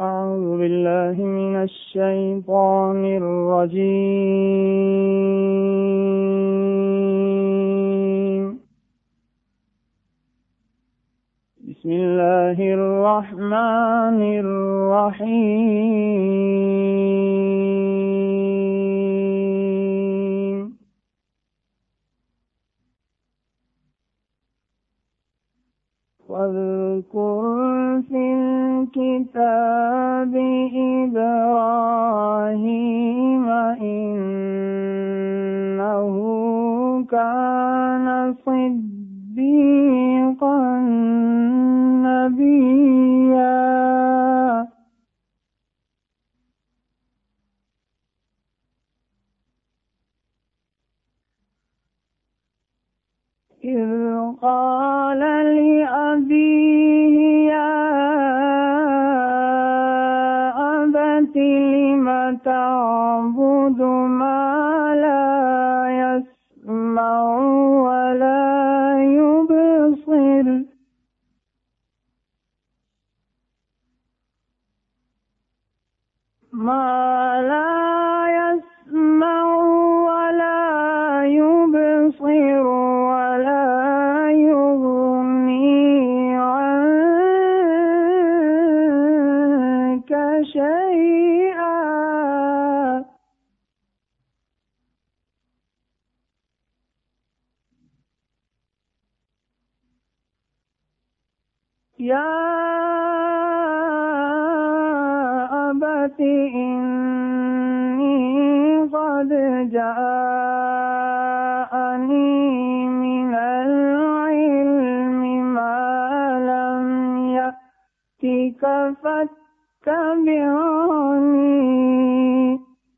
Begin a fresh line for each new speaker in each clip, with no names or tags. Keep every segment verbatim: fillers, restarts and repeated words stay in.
أعوذ بالله من الشيطان الرجيم. بسم الله الرحمن الرحيم. واذكر في الكتاب إبراهيم إنه كان صديقا نبيا إذ قال لأبيه يا أبت لم تعبد ما لا يسمع ولا يبصر ما لا يسمع ولا يبصر ولا يغني عنك شيئا يا أبت إني قد جاءني من العلم ما لم يأتك فاتبعني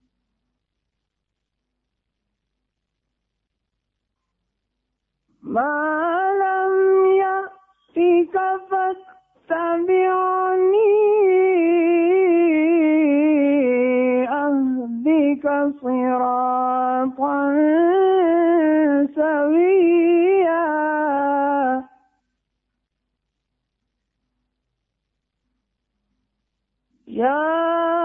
ما لم يأتك فاتبعني أهدك صراطا سويا يا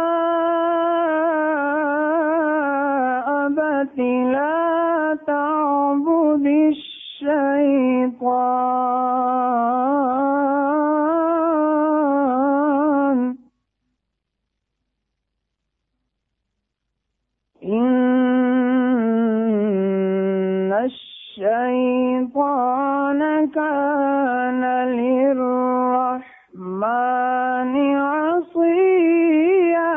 أبت لا تعبد الشيطان إن الشيطان كان للرحمن عصيا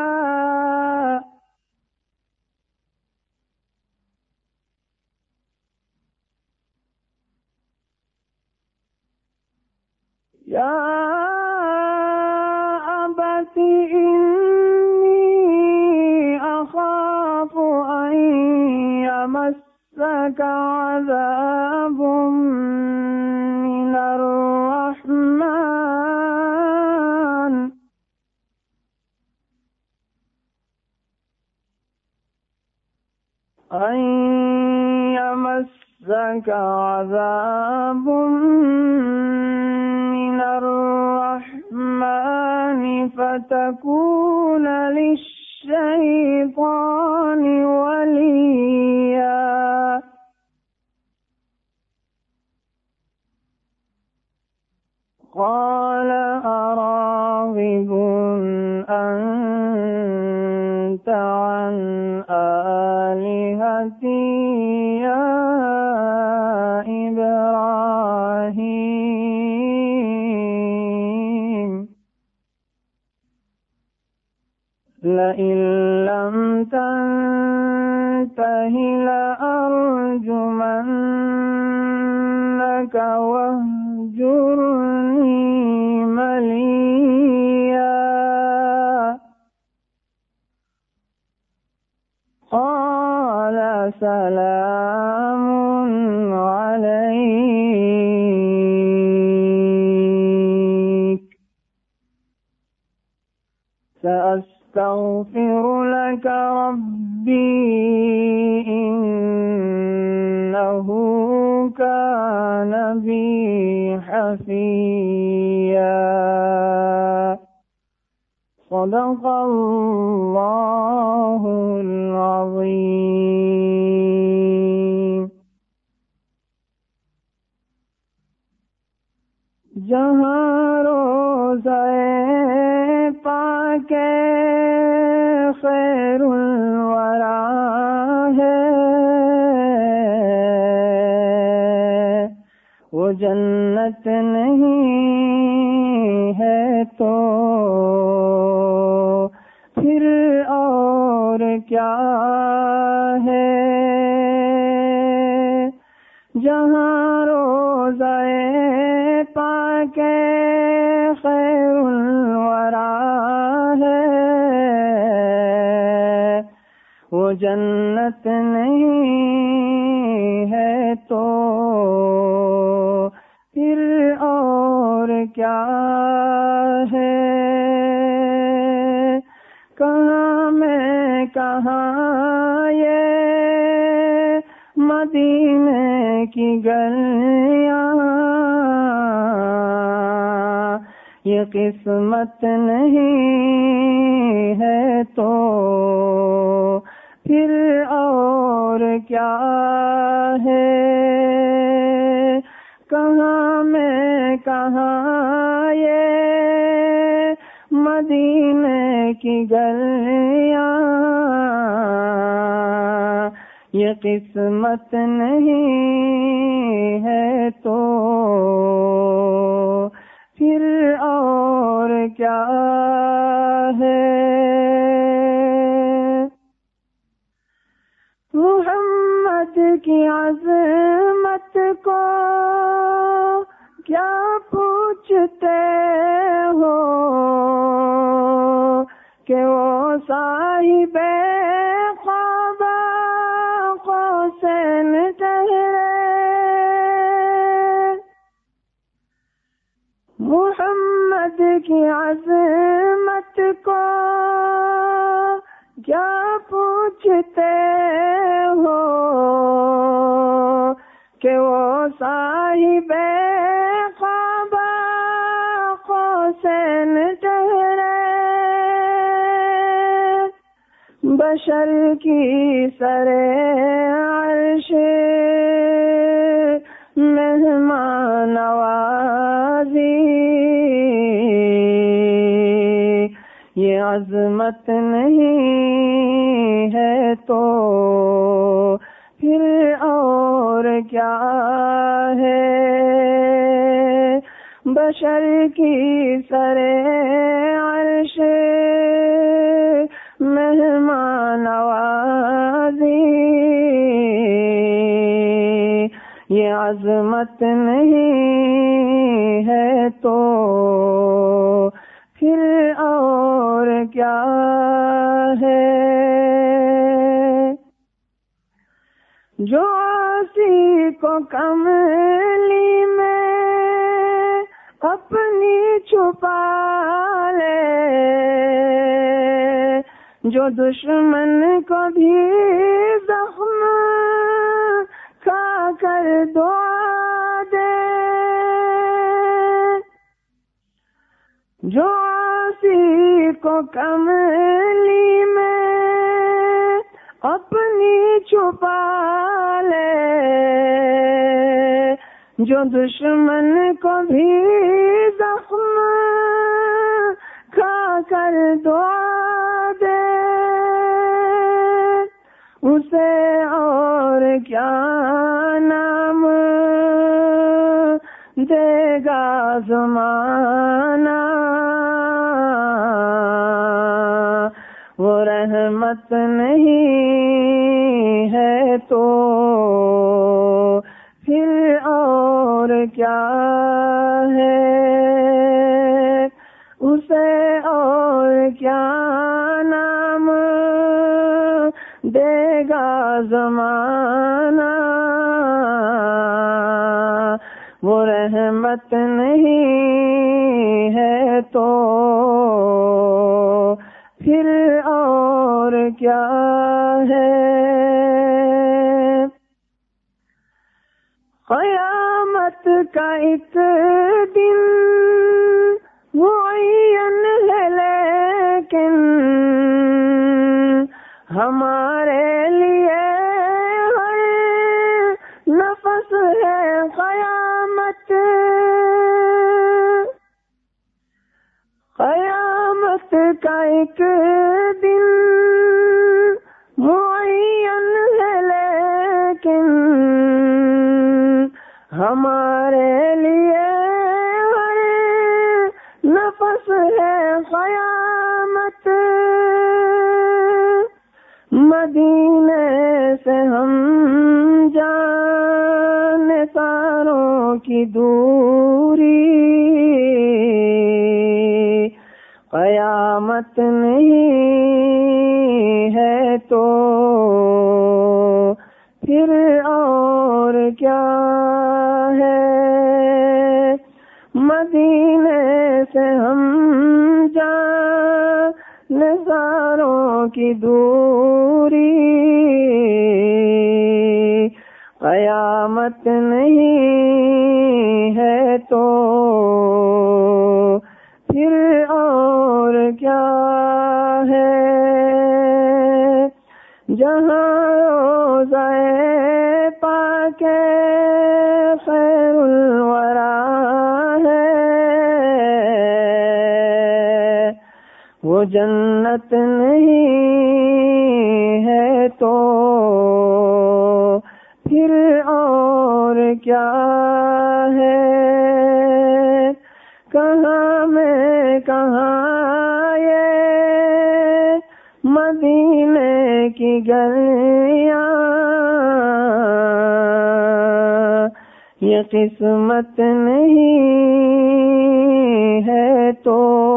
يا أبت إني أخاف أن يمسك عذاب من الرحمن أن يمسك عذاب من الرحمن فتكون للشيطان وليا قال أراغب أنت عن آلهتي يا إبراهيم لئن لم تنته لأرجمنك واهجرني مليا قال سلام عليك سأستغفر لك ربي إنه كان بي حفيا صدق اللہ العظیم. جہاں روزہ پاک خیر الورا ہے، وہ جنت نہیں ہے تو پھر اور کیا ہے. جہاں روزہ پاک خیر الورا ہے، وہ جنت نہیں ہے تو پھر اور کیا ہے. کہاں میں کہاں یہ مدینے کی گلیاں، یہ قسمت نہیں ہے تو پھر اور کیا ہے. کہاں میں کہاں یہ مدینے کی گلیاں، یہ قسمت نہیں ہے تو پھر اور کیا ہے. محمد کی عظمت کو کیا پوچھتے ہو کہ وہ صاحب خواب قوسین ٹھہرے. محمد کی عظمت کو کیا پوچھتے ہو کہ وہ صاحب خواب قوسین ٹھہرے. بشر کی سر عرش مہمان نوازی، یہ عظمت نہیں ہے تو پھر اور کیا ہے. بشر کی سر عرش مہمان نوازی، یہ عظمت نہیں ہے تو پھر اور کیا ہے. جو عاصی کو کملی میں اپنی چھپا لے، جو دشمن کو بھی زخم کھا کر دعا دے، جو عاصی کو کملی میں اپنی چھپا لے، جو دشمن کو بھی زخم کھا کر دعا دے، اسے اور کیا نام دے گا زمانہ. وہ رحمت نہیں ہے تو پھر اور کیا ہے. اسے اور کیا نام دے گا زمانہ. وہ رحمت نہیں ہے تو پھر اور کیا ہے. قیامت کا ایک دن معین ہے ہمارے لیے ہر نفس ہے قیامت، قیامت کا ایک دن معین ہے، لیکن ہمارے لیے ہر نفس ہے قیامت۔ مدینے سے ہم جانے ساروں کی دوری، قیامت نہیں ہے تو پھر اور کیا ہے؟ مدینے سے ہم جانے ساروں کی دوری، قیامت نہیں ہے تو پھر اور کیا ہے؟ جہاں روضہ پاک خیر الورا ہے، وہ جنت نہیں ہے تو پھر اور کیا ہے؟ کہاں میں کہاں یہ مدینے کی گلیاں، یہ قسمت نہیں ہے تو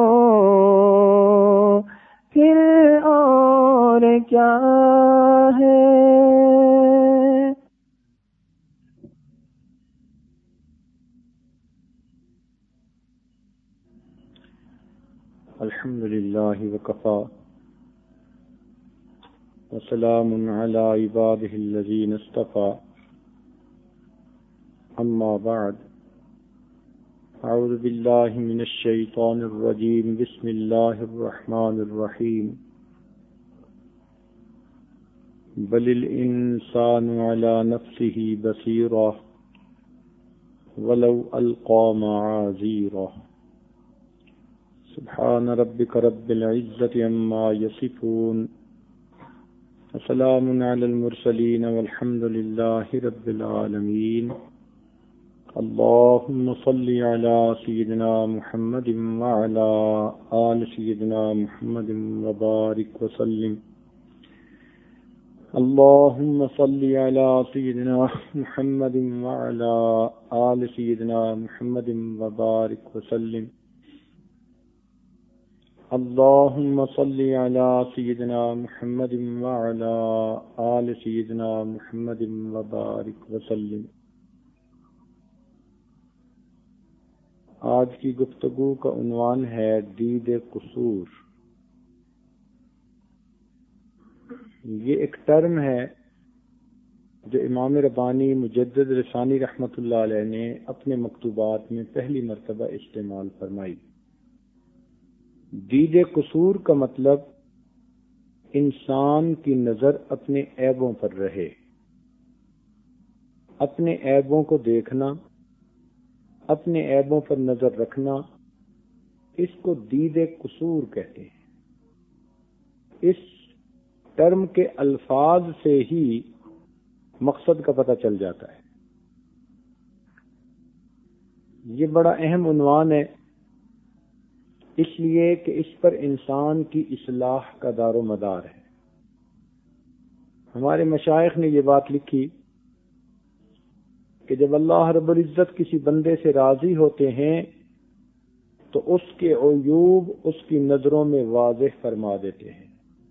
پھر اور کیا ہے؟
الحمد للہ وکفا وسلام علی عبادہ الذین اصطفى، اما بعد، اعوذ باللہ من الشیطان الرجیم، بسم اللہ الرحمن الرحیم، بل الانسان علی نفسہ بصیرہ ولو القى معاذیرہ۔ سبحان ربک رب العزة عما یصفون، وسلام علی المرسلین والحمد للہ رب العالمین۔ اللہم صل علی سیدنا محمد وعلی آل سیدنا محمد وبارک وسلم۔ اللہم صل علی سیدنا محمد وعلی آل سیدنا محمد وبارک وسلم۔ اللہم صل علی سیدنا محمد وعلی آل سیدنا محمد وبارک وسلم۔ آج کی گفتگو کا عنوان ہے دید قصور۔ یہ ایک ٹرم ہے جو امام ربانی مجدد رسانی رحمۃ اللہ علیہ نے اپنے مکتوبات میں پہلی مرتبہ استعمال فرمائی۔ دید قصور کا مطلب انسان کی نظر اپنے عیبوں پر رہے، اپنے عیبوں کو دیکھنا، اپنے عیبوں پر نظر رکھنا، اس کو دید قصور کہتے ہیں۔ اس ٹرم کے الفاظ سے ہی مقصد کا پتہ چل جاتا ہے۔ یہ بڑا اہم عنوان ہے، اس لیے کہ اس پر انسان کی اصلاح کا دار و مدار ہے۔ ہمارے مشائخ نے یہ بات لکھی کہ جب اللہ رب العزت کسی بندے سے راضی ہوتے ہیں تو اس کے عیوب اس کی نظروں میں واضح فرما دیتے ہیں۔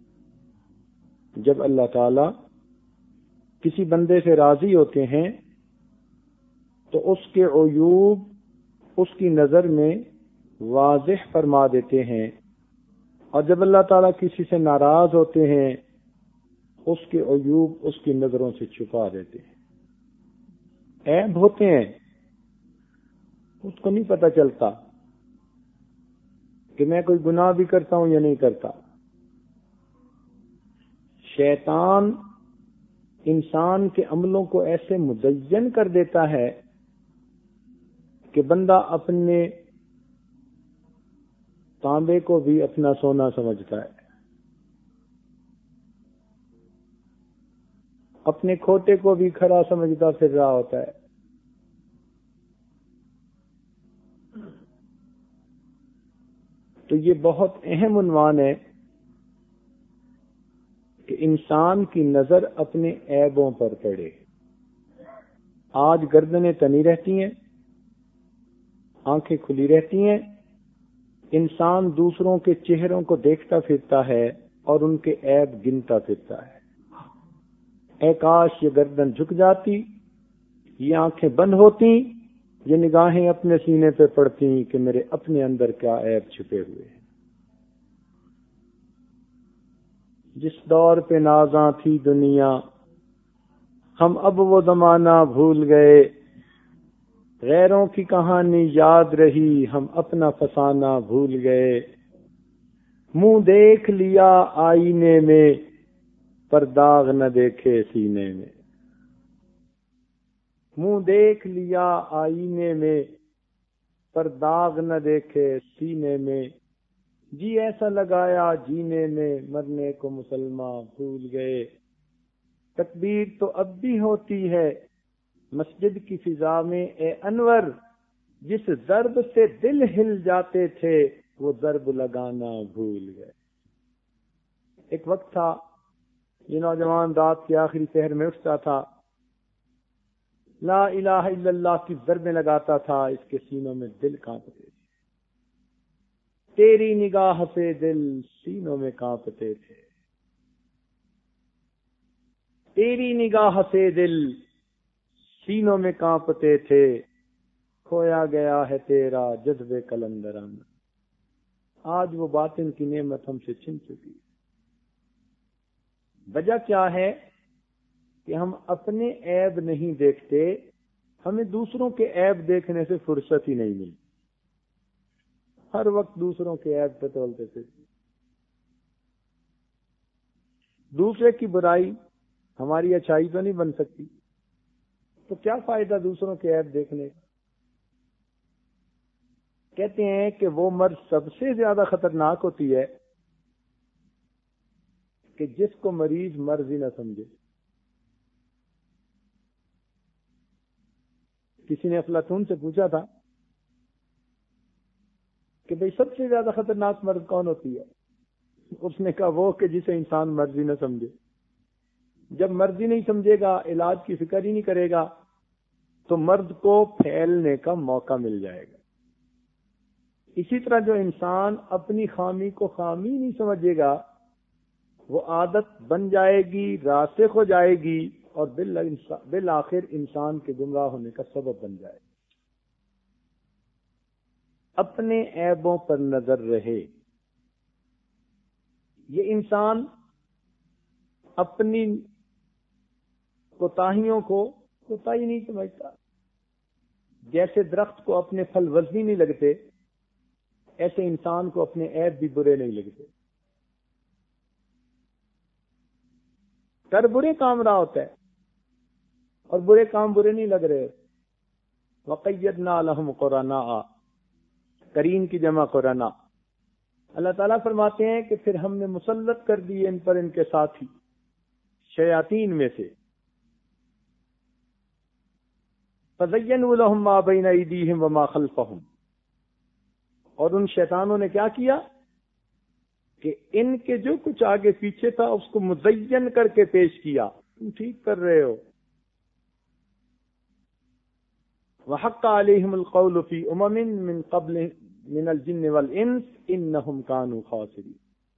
جب اللہ تعالی کسی بندے سے راضی ہوتے ہیں تو اس کے عیوب اس کی نظر میں واضح فرما دیتے ہیں، اور جب اللہ تعالیٰ کسی سے ناراض ہوتے ہیں اس کے عیوب اس کی نظروں سے چھپا دیتے ہیں۔ عیب ہوتے ہیں، اس کو نہیں پتہ چلتا کہ میں کوئی گناہ بھی کرتا ہوں یا نہیں کرتا۔ شیطان انسان کے عملوں کو ایسے مزین کر دیتا ہے کہ بندہ اپنے تانبے کو بھی اپنا سونا سمجھتا ہے، اپنے کھوٹے کو بھی کھرا سمجھتا پھر رہا ہوتا ہے۔ تو یہ بہت اہم عنوان ہے کہ انسان کی نظر اپنے عیبوں پر پڑے۔ آج گردنیں تنی رہتی ہیں، آنکھیں کھلی رہتی ہیں، انسان دوسروں کے چہروں کو دیکھتا پھرتا ہے اور ان کے عیب گنتا پھرتا ہے۔ اے کاش یہ گردن جھک جاتی، یہ آنکھیں بند ہوتی، یہ نگاہیں اپنے سینے پہ پڑتی کہ میرے اپنے اندر کیا عیب چھپے ہوئے ہیں۔ جس دور پہ نازاں تھی دنیا، ہم اب وہ زمانہ بھول گئے، غیروں کی کہانی یاد رہی، ہم اپنا فسانہ بھول گئے۔ منہ دیکھ لیا آئینے میں، پر داغ نہ دیکھے سینے میں۔ منہ دیکھ لیا آئینے میں، پر داغ نہ دیکھے سینے میں۔ جی ایسا لگایا جینے میں، مرنے کو مسلمان بھول گئے۔ تکبیر تو اب بھی ہوتی ہے مسجد کی فضا میں، اے انور جس ضرب سے دل ہل جاتے تھے، وہ ضرب لگانا بھول گئے۔ ایک وقت تھا یہ نوجوان رات کے آخری پہر میں اٹھتا تھا، لا الہ الا اللہ کی ضربیں لگاتا تھا، اس کے سینوں میں دل کانپتے تھے۔ تیری نگاہ سے دل سینوں میں کانپتے تھے، تیری نگاہ سے دل سینوں میں کانپتے تھے، کھویا گیا ہے تیرا جذبے کلندرانہ۔ آج وہ باطن کی نعمت ہم سے چھن چکی۔ وجہ کیا ہے کہ ہم اپنے عیب نہیں دیکھتے، ہمیں دوسروں کے عیب دیکھنے سے فرصت ہی نہیں ملتی۔ ہر وقت دوسروں کے عیب پہ تولتے تھے۔ دوسرے کی برائی ہماری اچھائی تو نہیں بن سکتی، تو کیا فائدہ دوسروں کے عیب دیکھنے کا؟ کہتے ہیں کہ وہ مرض سب سے زیادہ خطرناک ہوتی ہے کہ جس کو مریض مرض ہی نہ سمجھے۔ کسی نے افلاطون سے پوچھا تھا کہ بھئی سب سے زیادہ خطرناک مرض کون ہوتی ہے؟ اس نے کہا وہ کہ جسے انسان مرض ہی نہ سمجھے۔ جب مرض ہی نہیں سمجھے گا، علاج کی فکر ہی نہیں کرے گا، تو مرض کو پھیلنے کا موقع مل جائے گا۔ اسی طرح جو انسان اپنی خامی کو خامی نہیں سمجھے گا، وہ عادت بن جائے گی، راسخ ہو جائے گی، اور بالآخر انسان کے گمراہ ہونے کا سبب بن جائے گی۔ اپنے عیبوں پر نظر رہے۔ یہ انسان اپنی کوتاہیوں کو کوتاہی نہیں سمجھتا۔ جیسے درخت کو اپنے پھل وزنی نہیں لگتے، ایسے انسان کو اپنے عیب بھی برے نہیں لگتے۔ کر برے کام رہا ہوتا ہے اور برے کام برے نہیں لگ رہے۔ وَقَيَّدْنَا لَهُمْ قُرَنَاءَ، قرین کی جمع قرنا۔ اللہ تعالیٰ فرماتے ہیں کہ پھر ہم نے مسلط کر دیے ان پر ان کے ساتھی شیاطین میں سے۔ فَزَيَّنُوا لَهُم مَّا بَيْنَ أَيْدِيهِمْ وَمَا خَلْفَهُمْ، اور ان شیطانوں نے کیا کیا کہ ان کے جو کچھ آگے پیچھے تھا اس کو مزین کر کے پیش کیا، تم ٹھیک کر رہے ہو۔ وَحَقَّ عَلَيْهِمُ الْقَوْلُ فِي أُمَمٍ مِّن قَبْلِ مِنَ الْجِنِّ وَالْإِنسِ إِنَّهُمْ كَانُوا خَاسِرِينَ۔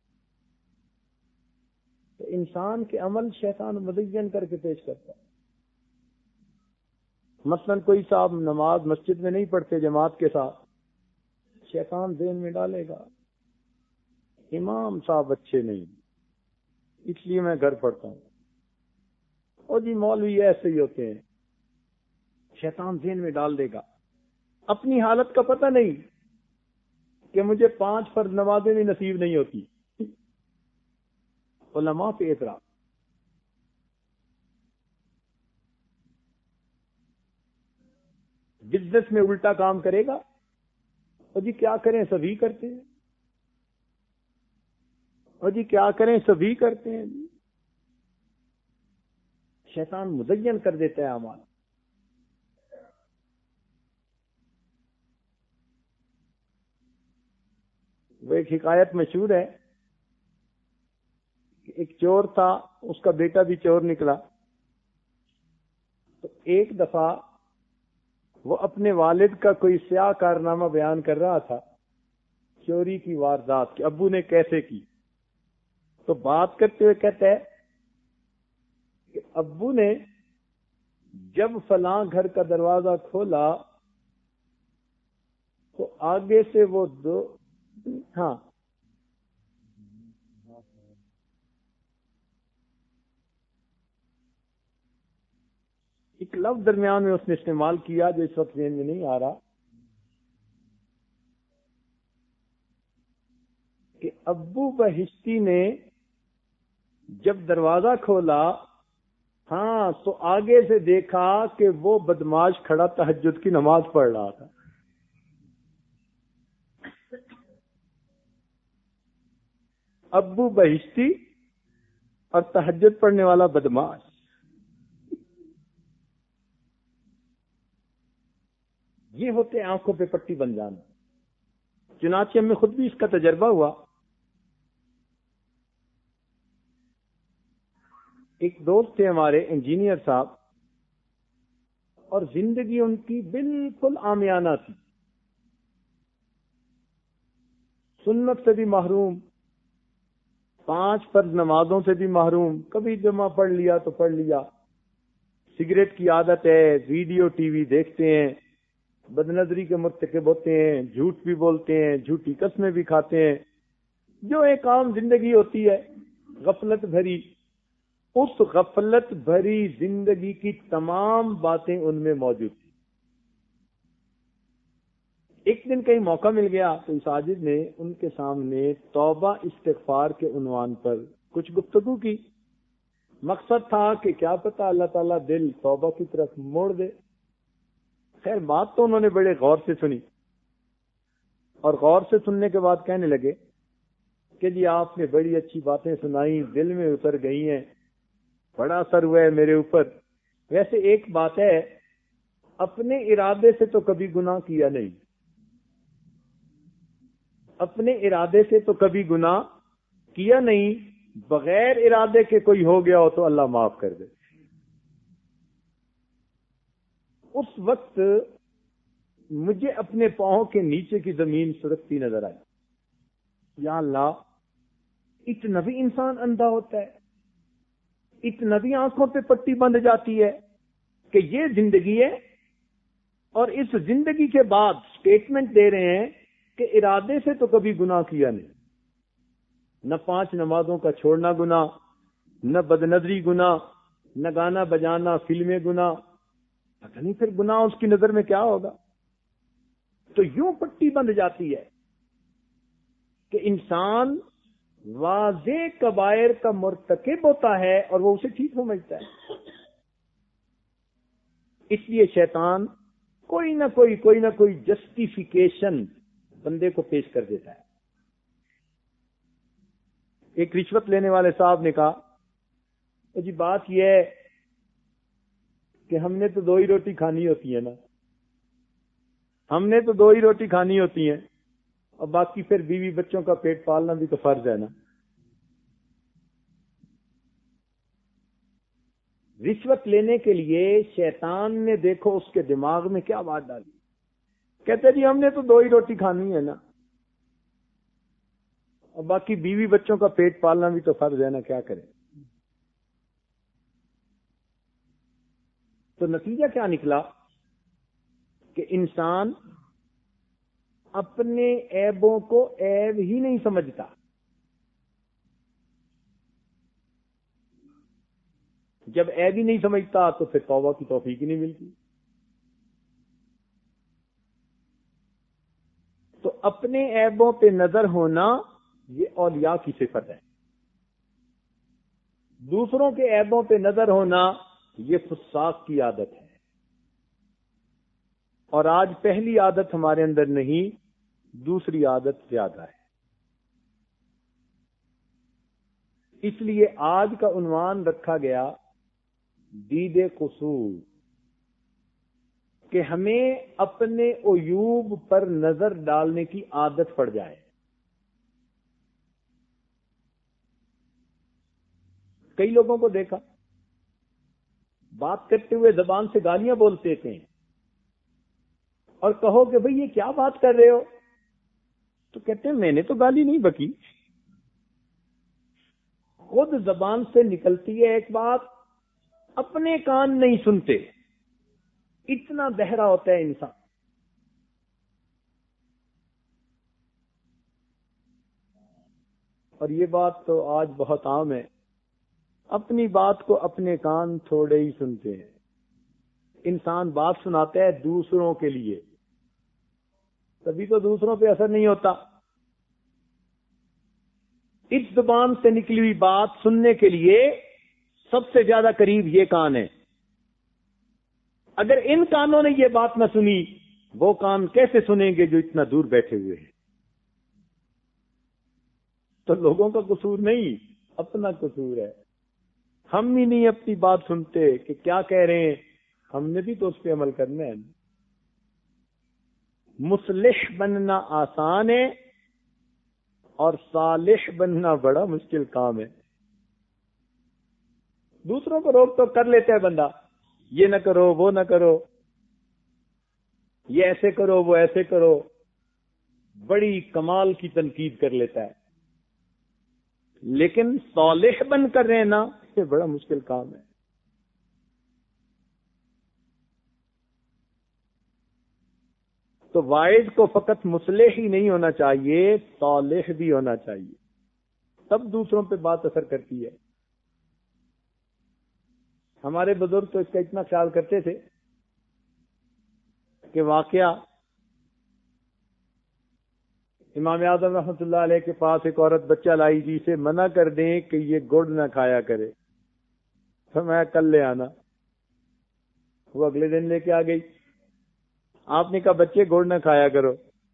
تو انسان کے عمل شیطان مزین کر کے پیش کرتا ہے۔ مثلا کوئی صاحب نماز مسجد میں نہیں پڑھتے جماعت کے ساتھ، شیطان ذہن میں ڈالے گا امام صاحب اچھے نہیں، اس لیے میں گھر پڑھتا ہوں، اور جی مولوی ایسے ہی ہوتے ہیں۔ شیطان ذہن میں ڈال دے گا۔ اپنی حالت کا پتہ نہیں کہ مجھے پانچ فرض نمازیں بھی نصیب نہیں ہوتی۔ علماء پہ اعتراض، بزنس میں الٹا کام کرے گا، اور جی کیا کریں سبھی کرتے ہیں، اور جی کیا کریں سبھی کرتے ہیں. شیطان مزین کر دیتا ہے اعمال. وہ ایک حکایت مشہور ہے کہ ایک چور تھا، اس کا بیٹا بھی چور نکلا. تو ایک دفعہ وہ اپنے والد کا کوئی سیاہ کارنامہ بیان کر رہا تھا، چوری کی واردات کہ ابو نے کیسے کی. تو بات کرتے ہوئے کہتا ہے کہ ابو نے جب فلاں گھر کا دروازہ کھولا تو آگے سے وہ دو ہاں ایک لفظ درمیان میں اس نے استعمال کیا جو اس وقت ذہن میں نہیں آ رہا، کہ ابو بہشتی نے جب دروازہ کھولا ہاں تو آگے سے دیکھا کہ وہ بدماش کھڑا تہجد کی نماز پڑھ رہا تھا. ابو بہشتی اور تہجد پڑھنے والا بدماش. یہ ہوتے آنکھوں پہ پٹی بن جانا. چنانچہ ہمیں خود بھی اس کا تجربہ ہوا. ایک دوست تھے ہمارے انجینئر صاحب، اور زندگی ان کی بالکل عامیانہ تھی، سنت سے بھی محروم، پانچ فرض نمازوں سے بھی محروم، کبھی جمعہ پڑھ لیا تو پڑھ لیا، سگریٹ کی عادت ہے، ویڈیو ٹی وی دیکھتے ہیں، بدنظری کے مرتکب ہوتے ہیں، جھوٹ بھی بولتے ہیں، جھوٹی قسمیں بھی کھاتے ہیں، جو ایک عام زندگی ہوتی ہے غفلت بھری. اس غفلت بھری زندگی کی تمام باتیں ان میں موجود تھیں. ایک دن کہیں موقع مل گیا تو ساجد نے ان کے سامنے توبہ استغفار کے عنوان پر کچھ گفتگو کی. مقصد تھا کہ کیا پتہ اللہ تعالیٰ دل توبہ کی طرف موڑ دے. خیر بات تو انہوں نے بڑے غور سے سنی، اور غور سے سننے کے بعد کہنے لگے کہ جی آپ نے بڑی اچھی باتیں سنائی، دل میں اتر گئی ہیں، بڑا اثر ہوا ہے میرے اوپر. ویسے ایک بات ہے، اپنے ارادے سے تو کبھی گناہ کیا نہیں، اپنے ارادے سے تو کبھی گناہ کیا نہیں، بغیر ارادے کے کوئی ہو گیا ہو تو اللہ معاف کر دے. اس وقت مجھے اپنے پاؤں کے نیچے کی زمین سرکتی نظر آئی. یا اللہ، اتنا بھی انسان اندھا ہوتا ہے، اتنا بھی آنکھوں پہ پٹی بندھ جاتی ہے کہ یہ زندگی ہے، اور اس زندگی کے بعد سٹیٹمنٹ دے رہے ہیں کہ ارادے سے تو کبھی گناہ کیا نہیں. نہ پانچ نمازوں کا چھوڑنا گناہ، نہ بدنظری گناہ، نہ گانا بجانا فلمیں گناہ. پتہ نہیں پھر گناہ اس کی نظر میں کیا ہوگا. تو یوں پٹی بندھ جاتی ہے کہ انسان واضح کبائر کا مرتکب ہوتا ہے اور وہ اسے ٹھیک سمجھتا ہے. اس لیے شیطان کوئی نہ کوئی کوئی نہ کوئی جسٹیفیکیشن بندے کو پیش کر دیتا ہے. ایک رشوت لینے والے صاحب نے کہا جی بات یہ ہے کہ ہم نے تو دو ہی روٹی کھانی ہوتی ہے نا، ہم نے تو دو ہی روٹی کھانی ہوتی ہیں، اور باقی پھر بیوی بچوں کا پیٹ پالنا بھی تو فرض ہے نا. رشوت لینے کے لیے شیطان نے دیکھو اس کے دماغ میں کیا بات ڈالی. کہتے جی ہم نے تو دو ہی روٹی کھانی ہے نا، اور باقی بیوی بچوں کا پیٹ پالنا بھی تو فرض ہے نا، کیا کریں. تو نتیجہ کیا نکلا کہ انسان اپنے عیبوں کو عیب ہی نہیں سمجھتا. جب عیب ہی نہیں سمجھتا تو پھر توبہ کی توفیق ہی نہیں ملتی. تو اپنے عیبوں پہ نظر ہونا یہ اولیاء کی صفت ہے، دوسروں کے عیبوں پہ نظر ہونا یہ فساق کی عادت ہے. اور آج پہلی عادت ہمارے اندر نہیں، دوسری عادت زیادہ ہے. اس لیے آج کا عنوان رکھا گیا دید قصور، کہ ہمیں اپنے عیوب پر نظر ڈالنے کی عادت پڑ جائے. کئی لوگوں کو دیکھا بات کرتے ہوئے زبان سے گالیاں بولتے تھے، اور کہو کہ بھئی یہ کیا بات کر رہے ہو، تو کہتے ہیں میں نے تو گالی نہیں بکی. خود زبان سے نکلتی ہے ایک بات، اپنے کان نہیں سنتے. اتنا بہرا ہوتا ہے انسان. اور یہ بات تو آج بہت عام ہے، اپنی بات کو اپنے کان تھوڑے ہی سنتے ہیں. انسان بات سناتا ہے دوسروں کے لیے، تبھی تو دوسروں پہ اثر نہیں ہوتا. اس زبان سے نکلی ہوئی بات سننے کے لیے سب سے زیادہ قریب یہ کان ہے. اگر ان کانوں نے یہ بات نہ سنی، وہ کان کیسے سنیں گے جو اتنا دور بیٹھے ہوئے ہیں؟ تو لوگوں کا قصور نہیں، اپنا قصور ہے. ہم ہی نہیں اپنی بات سنتے کہ کیا کہہ رہے ہیں، ہم نے بھی تو اس پہ عمل کرنا ہے. مصلح بننا آسان ہے اور صالح بننا بڑا مشکل کام ہے. دوسروں کو روک تو کر لیتا ہے بندہ، یہ نہ کرو وہ نہ کرو، یہ ایسے کرو وہ ایسے کرو، بڑی کمال کی تنقید کر لیتا ہے. لیکن صالح بن کر رہنا یہ بڑا مشکل کام ہے. تو واعظ کو فقط مصلح ہی نہیں ہونا چاہیے، صالح بھی ہونا چاہیے، تب دوسروں پہ بات اثر کرتی ہے. ہمارے بزرگ تو اس کا اتنا خیال کرتے تھے کہ واقعہ امام اعظم رحمۃ اللہ علیہ کے پاس ایک عورت بچہ لائی جی سے منع کر دیں کہ یہ گڑ نہ کھایا کرے. تو میں کل لے آنا. وہ اگلے دن لے کے آ گئی. آپ نے کہا بچے گڑ نہ کھایا کرو.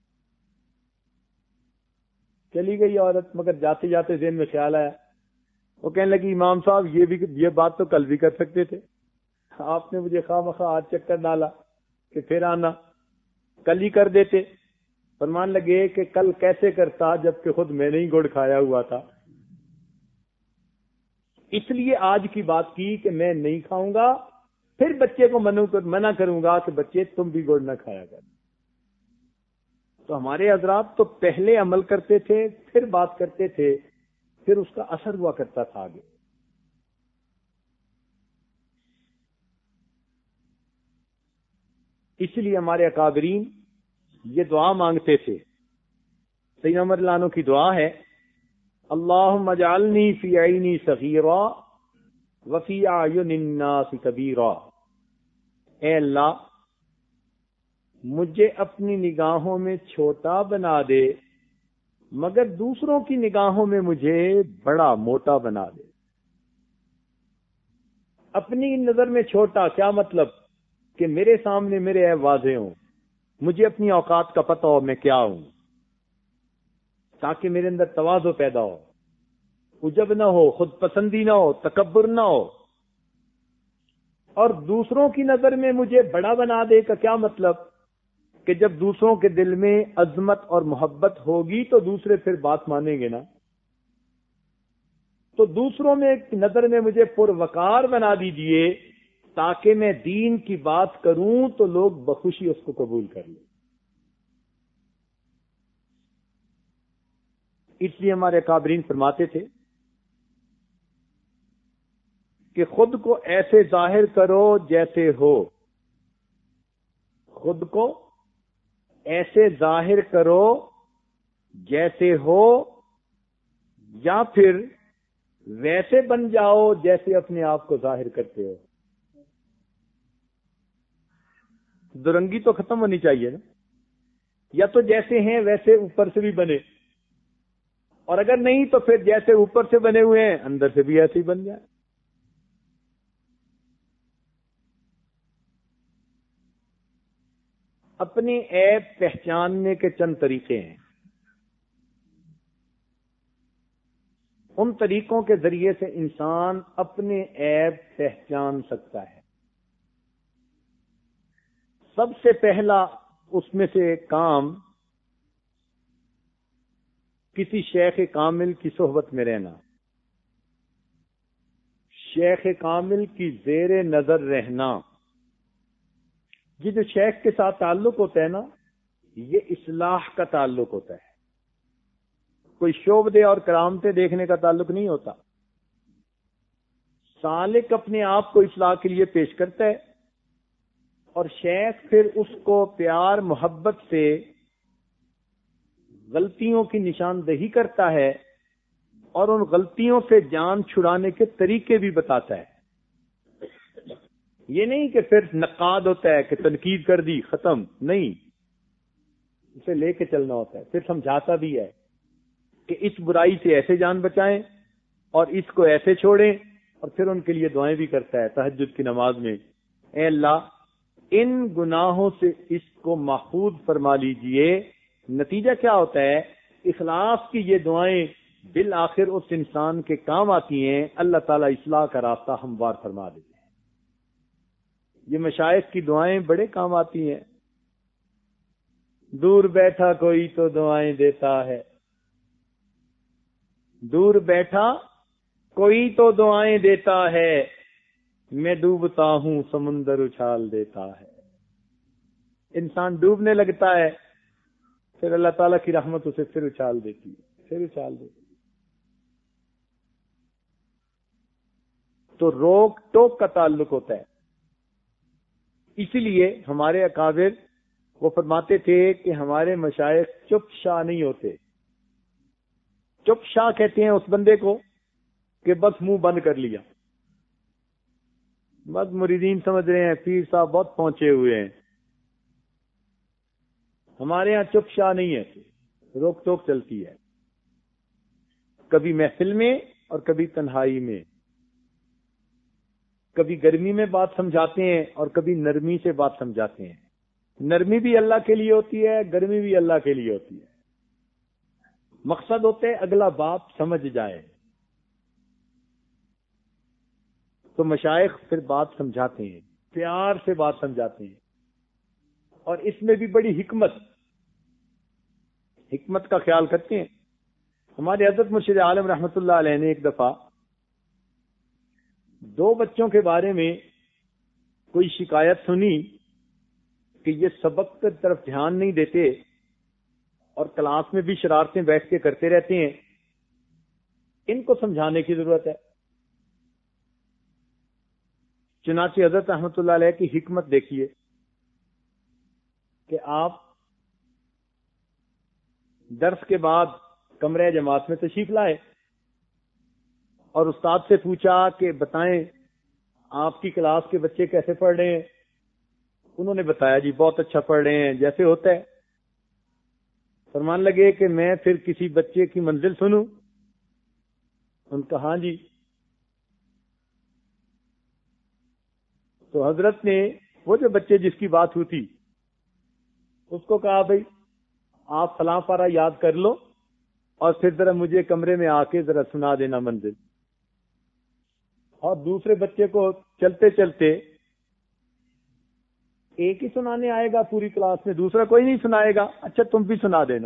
چلی گئی عورت، مگر جاتے جاتے ذہن میں خیال آیا. وہ کہنے لگی امام صاحب یہ بھی یہ بات تو کل بھی کر سکتے تھے، آپ نے مجھے خواہ مخواہ آج چکر ڈالا کہ پھر آنا، کل ہی کر دیتے. فرمان لگے کہ کل کیسے کرتا جبکہ خود میں نے ہی گڑ کھایا ہوا تھا. اس لیے آج کی بات کی کہ میں نہیں کھاؤں گا، پھر بچے کو منع کروں گا کہ بچے تم بھی گڑ نہ کھایا کر. تو ہمارے حضرات تو پہلے عمل کرتے تھے، پھر بات کرتے تھے، پھر اس کا اثر ہوا کرتا تھا آگے. اس لیے ہمارے اکابرین یہ دعا مانگتے تھے. سیدنا عمر رضی اللہ عنہ کی دعا ہے، اللہم اجعلنی فی عینی صغیرا وفی اعین الناس کبیرا. اے اللہ مجھے اپنی نگاہوں میں چھوٹا بنا دے، مگر دوسروں کی نگاہوں میں مجھے بڑا موٹا بنا دے. اپنی نظر میں چھوٹا کیا مطلب؟ کہ میرے سامنے میرے عیب واضح ہوں، مجھے اپنی اوقات کا پتہ ہو میں کیا ہوں، تاکہ میرے اندر تواضع پیدا ہو، عجب نہ ہو، خود پسندی نہ ہو، تکبر نہ ہو. اور دوسروں کی نظر میں مجھے بڑا بنا دے کا کیا مطلب؟ کہ جب دوسروں کے دل میں عظمت اور محبت ہوگی تو دوسرے پھر بات مانیں گے نا. تو دوسروں میں نظر میں مجھے پروقار بنا دیجئے تاکہ میں دین کی بات کروں تو لوگ بخوشی اس کو قبول کر لیں. اس لیے ہمارے اکابرین فرماتے تھے کہ خود کو ایسے ظاہر کرو جیسے ہو، خود کو ایسے ظاہر کرو جیسے ہو، یا پھر ویسے بن جاؤ جیسے اپنے آپ کو ظاہر کرتے ہو. درنگی تو ختم ہونی چاہیے نا. یا تو جیسے ہیں ویسے اوپر سے بھی بنے، اور اگر نہیں تو پھر جیسے اوپر سے بنے ہوئے ہیں اندر سے بھی ایسے ہی بن جائے. اپنے عیب پہچاننے کے چند طریقے ہیں. ان طریقوں کے ذریعے سے انسان اپنے عیب پہچان سکتا ہے. سب سے پہلا اس میں سے کام کسی شیخ کامل کی صحبت میں رہنا، شیخ کامل کی زیر نظر رہنا. یہ جو شیخ کے ساتھ تعلق ہوتا ہے نا، یہ اصلاح کا تعلق ہوتا ہے، کوئی شعبدے اور کرامتیں دیکھنے کا تعلق نہیں ہوتا. سالک اپنے آپ کو اصلاح کے لیے پیش کرتا ہے اور شیخ پھر اس کو پیار محبت سے غلطیوں کی نشاندہی کرتا ہے اور ان غلطیوں سے جان چھڑانے کے طریقے بھی بتاتا ہے. یہ نہیں کہ پھر نقاد ہوتا ہے کہ تنقید کر دی ختم، نہیں، اسے لے کے چلنا ہوتا ہے. پھر سمجھاتا بھی ہے کہ اس برائی سے ایسے جان بچائیں اور اس کو ایسے چھوڑیں، اور پھر ان کے لیے دعائیں بھی کرتا ہے تہجد کی نماز میں، اے اللہ ان گناہوں سے اس کو محفوظ فرما لیجئے. نتیجہ کیا ہوتا ہے؟ اخلاص کی یہ دعائیں بالآخر اس انسان کے کام آتی ہیں. اللہ تعالیٰ اصلاح کا راستہ ہموار فرما دیتے ہیں. یہ مشائخ کی دعائیں بڑے کام آتی ہیں. دور بیٹھا کوئی تو دعائیں دیتا ہے، دور بیٹھا کوئی تو دعائیں دیتا ہے، میں ڈوبتا ہوں سمندر اچھال دیتا ہے. انسان ڈوبنے لگتا ہے، پھر اللہ تعالیٰ کی رحمت اسے پھر اچھال دیتی ہے، پھر اچھال دیتی ہے. تو روک ٹوک کا تعلق ہوتا ہے. اسی لیے ہمارے اکابر وہ فرماتے تھے کہ ہمارے مشائخ چپ شاہ نہیں ہوتے. چپ شاہ کہتے ہیں اس بندے کو کہ بس منہ بند کر لیا، بس مریدین سمجھ رہے ہیں پیر صاحب بہت پہنچے ہوئے ہیں. ہمارے ہاں چپ شاہ نہیں ہے، روک ٹوک چلتی ہے، کبھی محفل میں اور کبھی تنہائی میں. کبھی گرمی میں بات سمجھاتے ہیں اور کبھی نرمی سے بات سمجھاتے ہیں. نرمی بھی اللہ کے لیے ہوتی ہے، گرمی بھی اللہ کے لیے ہوتی ہے. مقصد ہوتا ہے اگلا باپ سمجھ جائے. تو مشائخ پھر بات سمجھاتے ہیں، پیار سے بات سمجھاتے ہیں. اور اس میں بھی بڑی حکمت حکمت کا خیال کرتے ہیں. ہمارے حضرت مرشد عالم رحمت اللہ علیہ نے ایک دفعہ دو بچوں کے بارے میں کوئی شکایت سنی کہ یہ سبق کی طرف دھیان نہیں دیتے اور کلاس میں بھی شرارتیں بیٹھ کے کرتے رہتے ہیں، ان کو سمجھانے کی ضرورت ہے. چنانچہ حضرت رحمت اللہ علیہ کی حکمت دیکھیے کہ آپ درس کے بعد کمرہ جماعت میں تشریف لائے اور استاد سے پوچھا کہ بتائیں آپ کی کلاس کے بچے کیسے پڑھ رہے ہیں. انہوں نے بتایا جی بہت اچھا پڑھ رہے ہیں جیسے ہوتا ہے. فرمان لگے کہ میں پھر کسی بچے کی منزل سنوں؟ ان کا ہاں جی. تو حضرت نے وہ جو بچے جس کی بات ہوئی تھی اس کو کہا بھائی آپ فلاں پارہ یاد کر لو اور پھر ذرا مجھے کمرے میں آ کے ذرا سنا دینا منزل. اور دوسرے بچے کو چلتے چلتے ایک ہی سنانے آئے گا پوری کلاس میں، دوسرا کوئی نہیں سنائے گا، اچھا تم بھی سنا دینا.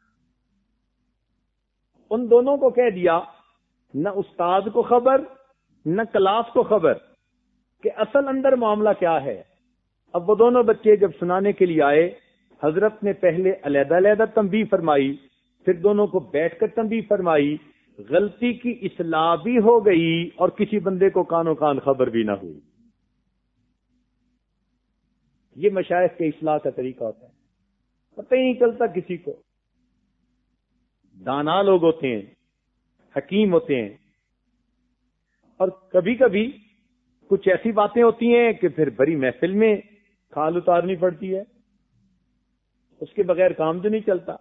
ان دونوں کو کہہ دیا، نہ استاد کو خبر نہ کلاس کو خبر کہ اصل اندر معاملہ کیا ہے. اب وہ دونوں بچے جب سنانے کے لیے آئے، حضرت نے پہلے علیحدہ علیحدہ تنبیہ فرمائی، پھر دونوں کو بیٹھ کر تنبیہ فرمائی. غلطی کی اصلاح بھی ہو گئی اور کسی بندے کو کانوں کان خبر بھی نہ ہوئی. یہ مشائخ کے اصلاح کا طریقہ ہوتا ہے. پتہ ہی نہیں چلتا کسی کو. دانا لوگ ہوتے ہیں، حکیم ہوتے ہیں، اور کبھی کبھی کچھ ایسی باتیں ہوتی ہیں کہ پھر بڑی محفل میں کھال اتارنی پڑتی ہے، اس کے بغیر کام تو نہیں چلتا.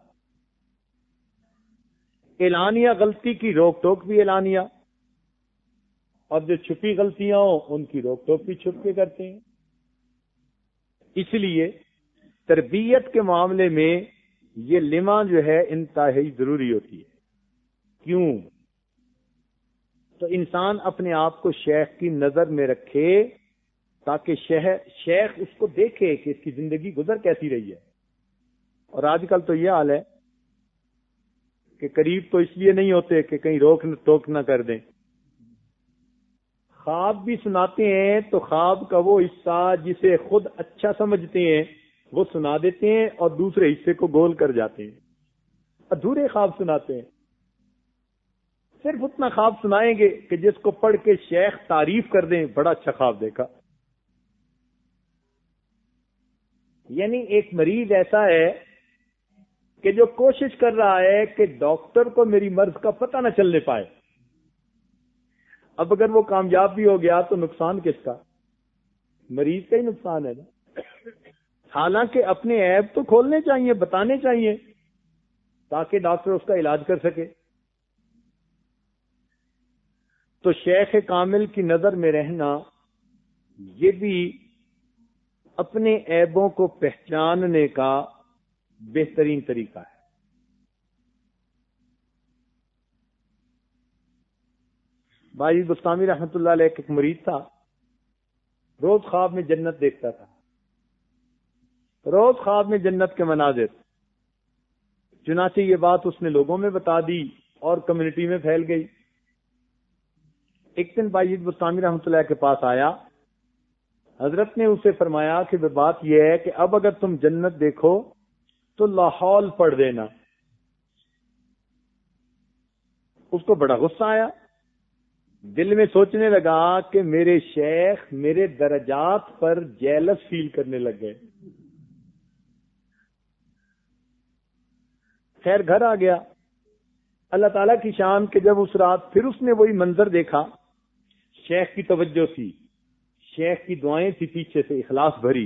اعلانیہ غلطی کی روک ٹوک بھی اعلانیہ، اور جو چھپی غلطیاں ہوں ان کی روک ٹوک بھی چھپ کے کرتے ہیں. اس لیے تربیت کے معاملے میں یہ لما جو ہے انتہائی ضروری ہوتی ہے. کیوں؟ تو انسان اپنے آپ کو شیخ کی نظر میں رکھے تاکہ شیخ اس کو دیکھے کہ اس کی زندگی گزر کیسی رہی ہے. اور آج کل تو یہ حال ہے کہ قریب تو اس لیے نہیں ہوتے کہ کہیں روک ٹوک نہ کر دیں. خواب بھی سناتے ہیں تو خواب کا وہ حصہ جسے خود اچھا سمجھتے ہیں وہ سنا دیتے ہیں اور دوسرے حصے کو گول کر جاتے ہیں. ادھورے خواب سناتے ہیں. صرف اتنا خواب سنائیں گے کہ جس کو پڑھ کے شیخ تعریف کر دیں بڑا اچھا خواب دیکھا. یعنی ایک مریض ایسا ہے کہ جو کوشش کر رہا ہے کہ ڈاکٹر کو میری مرض کا پتہ نہ چلنے پائے. اب اگر وہ کامیاب بھی ہو گیا تو نقصان کس کا؟ مریض کا ہی نقصان ہے نا. حالانکہ اپنے عیب تو کھولنے چاہیے، بتانے چاہیے تاکہ ڈاکٹر اس کا علاج کر سکے. تو شیخ کامل کی نظر میں رہنا یہ بھی اپنے عیبوں کو پہچاننے کا بہترین طریقہ ہے. باجی بستامی رحمت اللہ علیہ ایک مریض تھا، روز خواب میں جنت دیکھتا تھا، روز خواب میں جنت کے مناظر. چنانچہ یہ بات اس نے لوگوں میں بتا دی اور کمیونٹی میں پھیل گئی. ایک دن باجی بستامی رحمت اللہ کے پاس آیا. حضرت نے اسے فرمایا کہ بات یہ ہے کہ اب اگر تم جنت دیکھو تو لاحول پڑھ دینا. اس کو بڑا غصہ آیا، دل میں سوچنے لگا کہ میرے شیخ میرے درجات پر جیلس فیل کرنے لگ گئے. خیر گھر آ گیا. اللہ تعالیٰ کی شان کہ جب اس رات پھر اس نے وہی منظر دیکھا، شیخ کی توجہ تھی، شیخ کی دعائیں تھی پیچھے سے اخلاص بھری.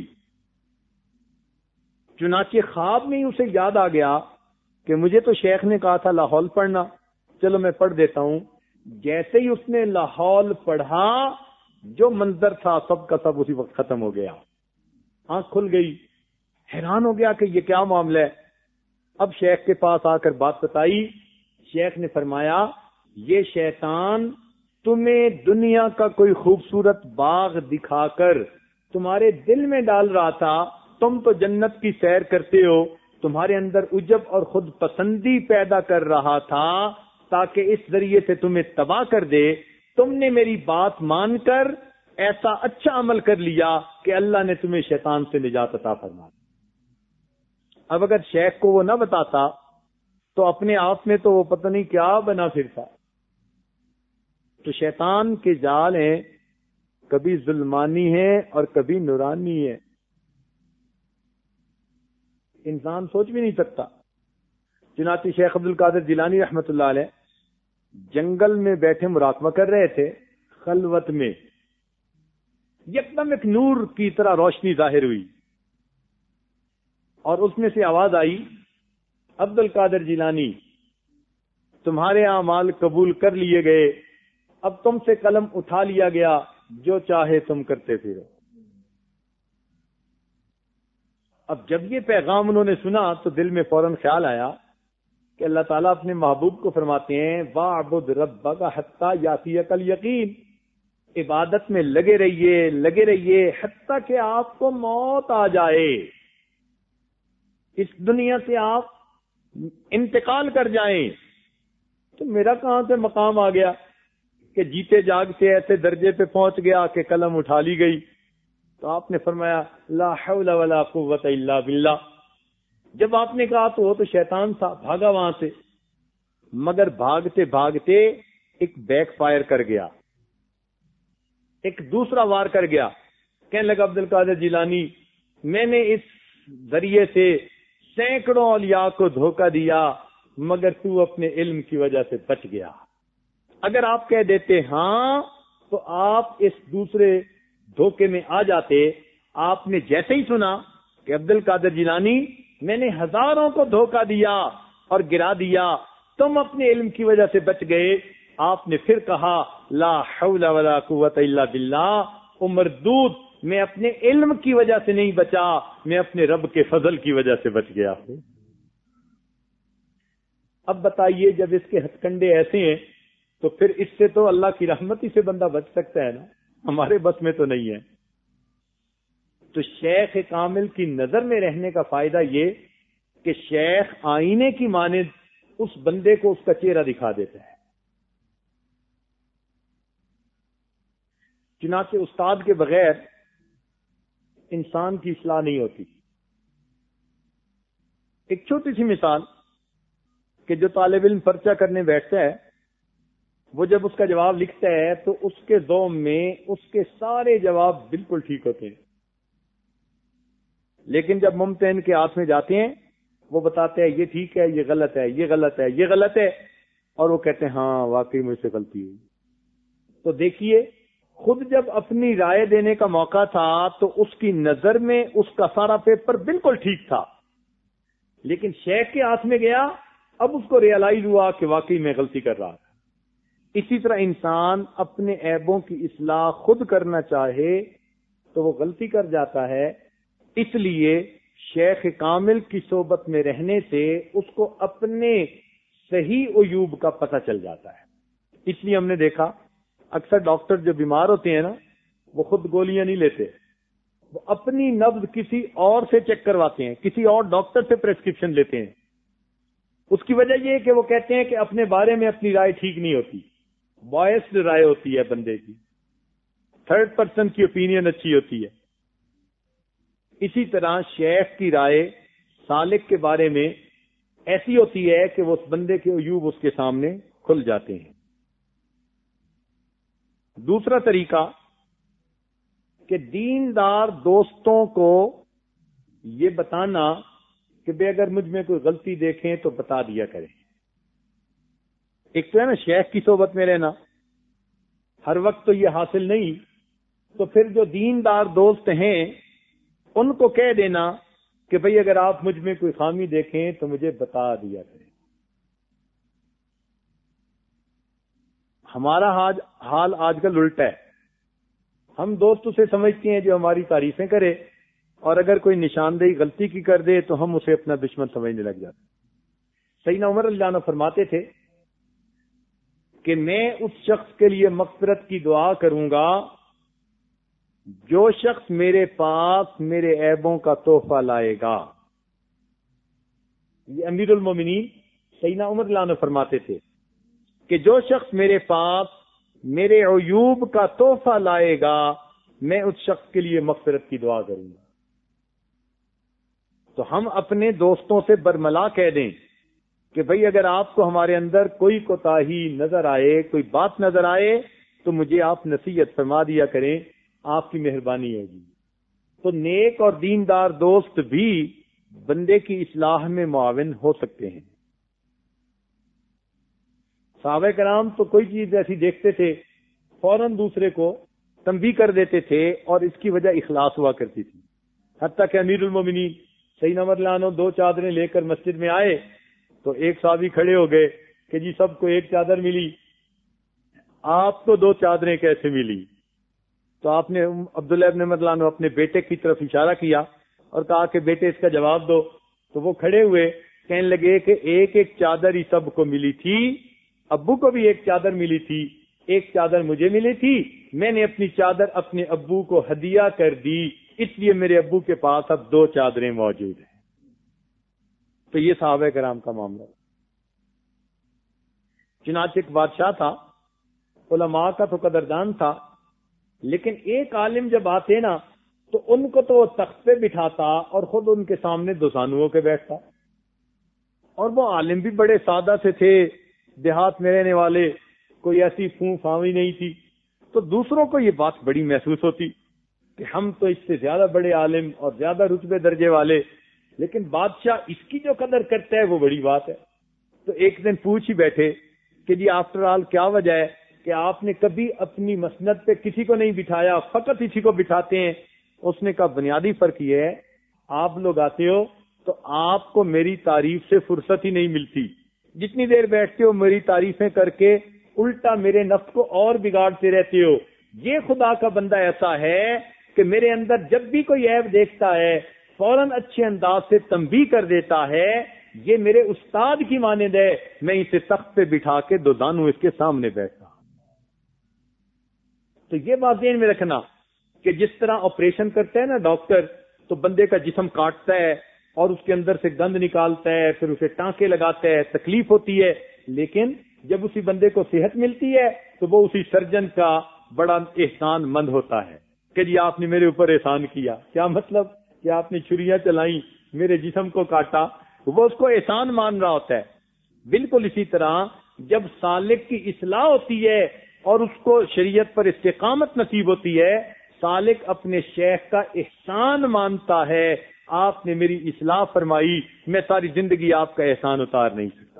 چنانچہ خواب میں ہی اسے یاد آ گیا کہ مجھے تو شیخ نے کہا تھا لاحول پڑھنا، چلو میں پڑھ دیتا ہوں. جیسے ہی اس نے لاحول پڑھا جو منظر تھا سب کا سب اسی وقت ختم ہو گیا. آنکھ کھل گئی، حیران ہو گیا کہ یہ کیا معاملہ ہے. اب شیخ کے پاس آ کر بات بتائی. شیخ نے فرمایا یہ شیطان تمہیں دنیا کا کوئی خوبصورت باغ دکھا کر تمہارے دل میں ڈال رہا تھا. تم تو جنت کی سیر کرتے ہو، تمہارے اندر عجب اور خود پسندی پیدا کر رہا تھا تاکہ اس ذریعے سے تمہیں تباہ کر دے. تم نے میری بات مان کر ایسا اچھا عمل کر لیا کہ اللہ نے تمہیں شیطان سے نجات عطا فرما. اب اگر شیخ کو وہ نہ بتاتا تو اپنے آپ میں تو وہ پتہ نہیں کیا بنا پھرتا. تو شیطان کے جال ہیں، کبھی ظلمانی ہے اور کبھی نورانی ہے. انسان سوچ بھی نہیں سکتا. چنانچہ شیخ عبد القادر جیلانی رحمت اللہ علیہ جنگل میں بیٹھے مراقبہ کر رہے تھے. خلوت میں یکدم ایک نور کی طرح روشنی ظاہر ہوئی اور اس میں سے آواز آئی، عبد القادر جیلانی تمہارے اعمال قبول کر لیے گئے، اب تم سے قلم اٹھا لیا گیا، جو چاہے تم کرتے پھرو. اب جب یہ پیغام انہوں نے سنا تو دل میں فوراً خیال آیا کہ اللہ تعالیٰ اپنے محبوب کو فرماتے ہیں وَاعْبُدْ رَبَّكَ حَتَّى يَأْتِيَكَ الْيَقِينُ. عبادت میں لگے رہیے لگے رہیے حتیٰ کہ آپ کو موت آ جائے، اس دنیا سے آپ انتقال کر جائیں. تو میرا کہاں سے مقام آ گیا کہ جیتے جاگتے ایسے درجے پہ پہنچ گیا کہ قلم اٹھا لی گئی. تو آپ نے فرمایا لا حول ولا قوت الا باللہ. جب آپ نے کہا تو وہ تو شیطان تھا، بھاگا وہاں سے، مگر بھاگتے بھاگتے ایک بیک فائر کر گیا، ایک دوسرا وار کر گیا. کہنے لگا عبد القادر جیلانی میں نے اس ذریعے سے سینکڑوں اولیاء کو دھوکہ دیا مگر تو اپنے علم کی وجہ سے بچ گیا. اگر آپ کہہ دیتے ہاں تو آپ اس دوسرے دھوکے میں آ جاتے. آپ نے جیسے ہی سنا کہ عبد القادر جیلانی میں نے ہزاروں کو دھوکہ دیا اور گرا دیا، تم اپنے علم کی وجہ سے بچ گئے، آپ نے پھر کہا لا حول ولا قوت الا باللہ. وہ مردود میں اپنے علم کی وجہ سے نہیں بچا، میں اپنے رب کے فضل کی وجہ سے بچ گیا ہوں۔ اب بتائیے جب اس کے ہتھ کنڈے ایسے ہیں تو پھر اس سے تو اللہ کی رحمت ہی سے بندہ بچ سکتا ہے نا، ہمارے بس میں تو نہیں ہے۔ تو شیخ کامل کی نظر میں رہنے کا فائدہ یہ کہ شیخ آئینے کی مانند اس بندے کو اس کا چہرہ دکھا دیتا ہے۔ چنانچہ استاد کے بغیر انسان کی اصلاح نہیں ہوتی۔ ایک چھوٹی سی مثال کہ جو طالب علم پرچہ کرنے بیٹھتا ہے وہ جب اس کا جواب لکھتا ہے تو اس کے ذہن میں اس کے سارے جواب بالکل ٹھیک ہوتے ہیں، لیکن جب ممتحن کے ہاتھ میں جاتے ہیں وہ بتاتے ہیں یہ ٹھیک ہے، یہ غلط ہے، یہ غلط ہے، یہ غلط ہے، اور وہ کہتے ہیں ہاں واقعی مجھ سے غلطی ہوئی۔ تو دیکھیے خود جب اپنی رائے دینے کا موقع تھا تو اس کی نظر میں اس کا سارا پیپر بالکل ٹھیک تھا، لیکن شیخ کے ہاتھ میں گیا، اب اس کو ریئلائز ہوا کہ واقعی میں غلطی کر رہا تھا۔ اسی طرح انسان اپنے عیبوں کی اصلاح خود کرنا چاہے تو وہ غلطی کر جاتا ہے، اس لیے شیخ کامل کی صحبت میں رہنے سے اس کو اپنے صحیح عیوب کا پتہ چل جاتا ہے۔ اس لیے ہم نے دیکھا اکثر ڈاکٹر جو بیمار ہوتے ہیں نا وہ خود گولیاں نہیں لیتے، وہ اپنی نبض کسی اور سے چیک کرواتے ہیں، کسی اور ڈاکٹر سے پریسکرپشن لیتے ہیں۔ اس کی وجہ یہ کہ وہ کہتے ہیں کہ اپنے بارے میں اپنی رائے ٹھیک نہیں ہوتی، بائسڈ رائے ہوتی ہے بندے کی، تھرڈ پرسن کی اوپینین اچھی ہوتی ہے۔ اسی طرح شیخ کی رائے سالک کے بارے میں ایسی ہوتی ہے کہ وہ اس بندے کے عیوب اس کے سامنے کھل جاتے ہیں۔ دوسرا طریقہ کہ دیندار دوستوں کو یہ بتانا کہ بے اگر مجھ میں کوئی غلطی دیکھیں تو بتا دیا کریں۔ ایک تو ہے نا شیخ کی صحبت میں رہنا، ہر وقت تو یہ حاصل نہیں، تو پھر جو دیندار دوست ہیں ان کو کہہ دینا کہ بھئی اگر آپ مجھ میں کوئی خامی دیکھیں تو مجھے بتا دیا کریں۔ ہمارا حال آج کل الٹا ہے، ہم دوست اسے سمجھتے ہیں جو ہماری تعریفیں کرے، اور اگر کوئی نشاندہی غلطی کی کر دے تو ہم اسے اپنا دشمن سمجھنے لگ جاتے ہیں۔ سیدنا عمر رضی اللہ عنہ فرماتے تھے کہ میں اس شخص کے لیے مغفرت کی دعا کروں گا جو شخص میرے پاس میرے عیبوں کا تحفہ لائے گا۔ یہ امیر المومنین سیدنا عمر رضی اللہ عنہ فرماتے تھے کہ جو شخص میرے پاس میرے عیوب کا تحفہ لائے گا میں اس شخص کے لیے مغفرت کی دعا کروں گا۔ تو ہم اپنے دوستوں سے برملا کہہ دیں کہ بھئی اگر آپ کو ہمارے اندر کوئی کوتاہی نظر آئے، کوئی بات نظر آئے تو مجھے آپ نصیحت فرما دیا کریں، آپ کی مہربانی ہوگی۔ تو نیک اور دیندار دوست بھی بندے کی اصلاح میں معاون ہو سکتے ہیں۔ صحابہ کرام تو کوئی چیز ایسی دیکھتے تھے فوراً دوسرے کو تنبیہ کر دیتے تھے، اور اس کی وجہ اخلاص ہوا کرتی تھی۔ حتیٰ کہ امیر المومنین سیدنا عمر رضی اللہ عنہ دو چادریں لے کر مسجد میں آئے تو ایک صحابی کھڑے ہو گئے کہ جی سب کو ایک چادر ملی، آپ کو دو چادریں کیسے ملی؟ تو آپ نے عبداللہ ابن عمر رضی اللہ عنہ اپنے بیٹے کی طرف اشارہ کیا اور کہا کہ بیٹے اس کا جواب دو۔ تو وہ کھڑے ہوئے کہنے لگے کہ ایک ایک چادر ہی سب کو ملی تھی، ابو کو بھی ایک چادر ملی تھی، ایک چادر مجھے ملی تھی، میں نے اپنی چادر اپنے ابو کو ہدیہ کر دی، اس لیے میرے ابو کے پاس اب دو چادریں موجود ہیں۔ تو یہ صحابہ کرام کا معاملہ۔ چنانچہ ایک بادشاہ تھا، علماء کا تو قدردان تھا، لیکن ایک عالم جب آتے نا تو ان کو تو تخت پہ بٹھاتا اور خود ان کے سامنے دو زانوؤں کے بیٹھتا، اور وہ عالم بھی بڑے سادہ سے تھے، دیہات میں رہنے والے، کوئی ایسی فوں فاوی نہیں تھی۔ تو دوسروں کو یہ بات بڑی محسوس ہوتی کہ ہم تو اس سے زیادہ بڑے عالم اور زیادہ رتبے درجے والے، لیکن بادشاہ اس کی جو قدر کرتا ہے وہ بڑی بات ہے۔ تو ایک دن پوچھ ہی بیٹھے کہ جی آفٹر آل کیا وجہ ہے کہ آپ نے کبھی اپنی مسند پہ کسی کو نہیں بٹھایا، فقط اسی کو بٹھاتے ہیں؟ اس نے کہا بنیادی فرق یہ ہے، آپ لوگ آتے ہو تو آپ کو میری تعریف سے فرصت ہی نہیں ملتی، جتنی دیر بیٹھتے ہو میری تعریفیں کر کے الٹا میرے نفس کو اور بگاڑتے رہتے ہو۔ یہ خدا کا بندہ ایسا ہے کہ میرے اندر جب بھی کوئی عیب دیکھتا ہے فوراً اچھے انداز سے تنبیہ کر دیتا ہے، یہ میرے استاد کی مانند ہے، میں اسے تخت پہ بٹھا کے دو دانوں اس کے سامنے بیٹھتا. تو یہ بات ذہن میں رکھنا کہ جس طرح آپریشن کرتا ہے نا ڈاکٹر، تو بندے کا جسم کاٹتا ہے اور اس کے اندر سے گند نکالتا ہے، پھر اسے ٹانکے لگاتا ہے، تکلیف ہوتی ہے، لیکن جب اسی بندے کو صحت ملتی ہے تو وہ اسی سرجن کا بڑا احسان مند ہوتا ہے کہ جی آپ نے میرے اوپر احسان کیا. کیا مطلب کہ آپ نے چھریاں چلائیں، میرے جسم کو کاٹا، وہ اس کو احسان مان رہا ہوتا ہے. بالکل اسی طرح جب سالک کی اصلاح ہوتی ہے اور اس کو شریعت پر استقامت نصیب ہوتی ہے، سالک اپنے شیخ کا احسان مانتا ہے، آپ نے میری اصلاح فرمائی، میں ساری زندگی آپ کا احسان اتار نہیں سکتا.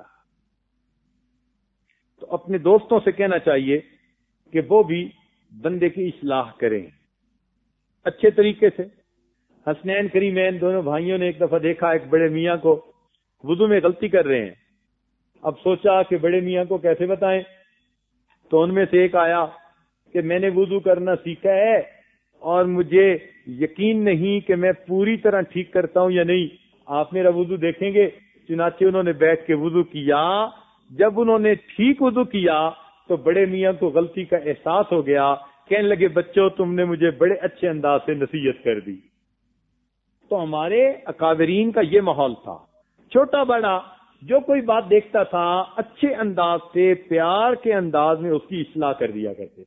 تو اپنے دوستوں سے کہنا چاہیے کہ وہ بھی بندے کی اصلاح کریں اچھے طریقے سے. حسنین کریمین دونوں بھائیوں نے ایک دفعہ دیکھا ایک بڑے میاں کو وضو میں غلطی کر رہے ہیں. اب سوچا کہ بڑے میاں کو کیسے بتائیں، تو ان میں سے ایک آیا کہ میں نے وضو کرنا سیکھا ہے اور مجھے یقین نہیں کہ میں پوری طرح ٹھیک کرتا ہوں یا نہیں، آپ میرا وضو دیکھیں گے. چنانچہ انہوں نے بیٹھ کے وضو کیا. جب انہوں نے ٹھیک وضو کیا تو بڑے میاں کو غلطی کا احساس ہو گیا، کہنے لگے بچوں تم نے مجھے بڑے اچھے انداز سے نصیحت کر دی. تو ہمارے اکابرین کا یہ ماحول تھا، چھوٹا بڑا جو کوئی بات دیکھتا تھا اچھے انداز سے پیار کے انداز میں اس کی اصلاح کر دیا کرتے.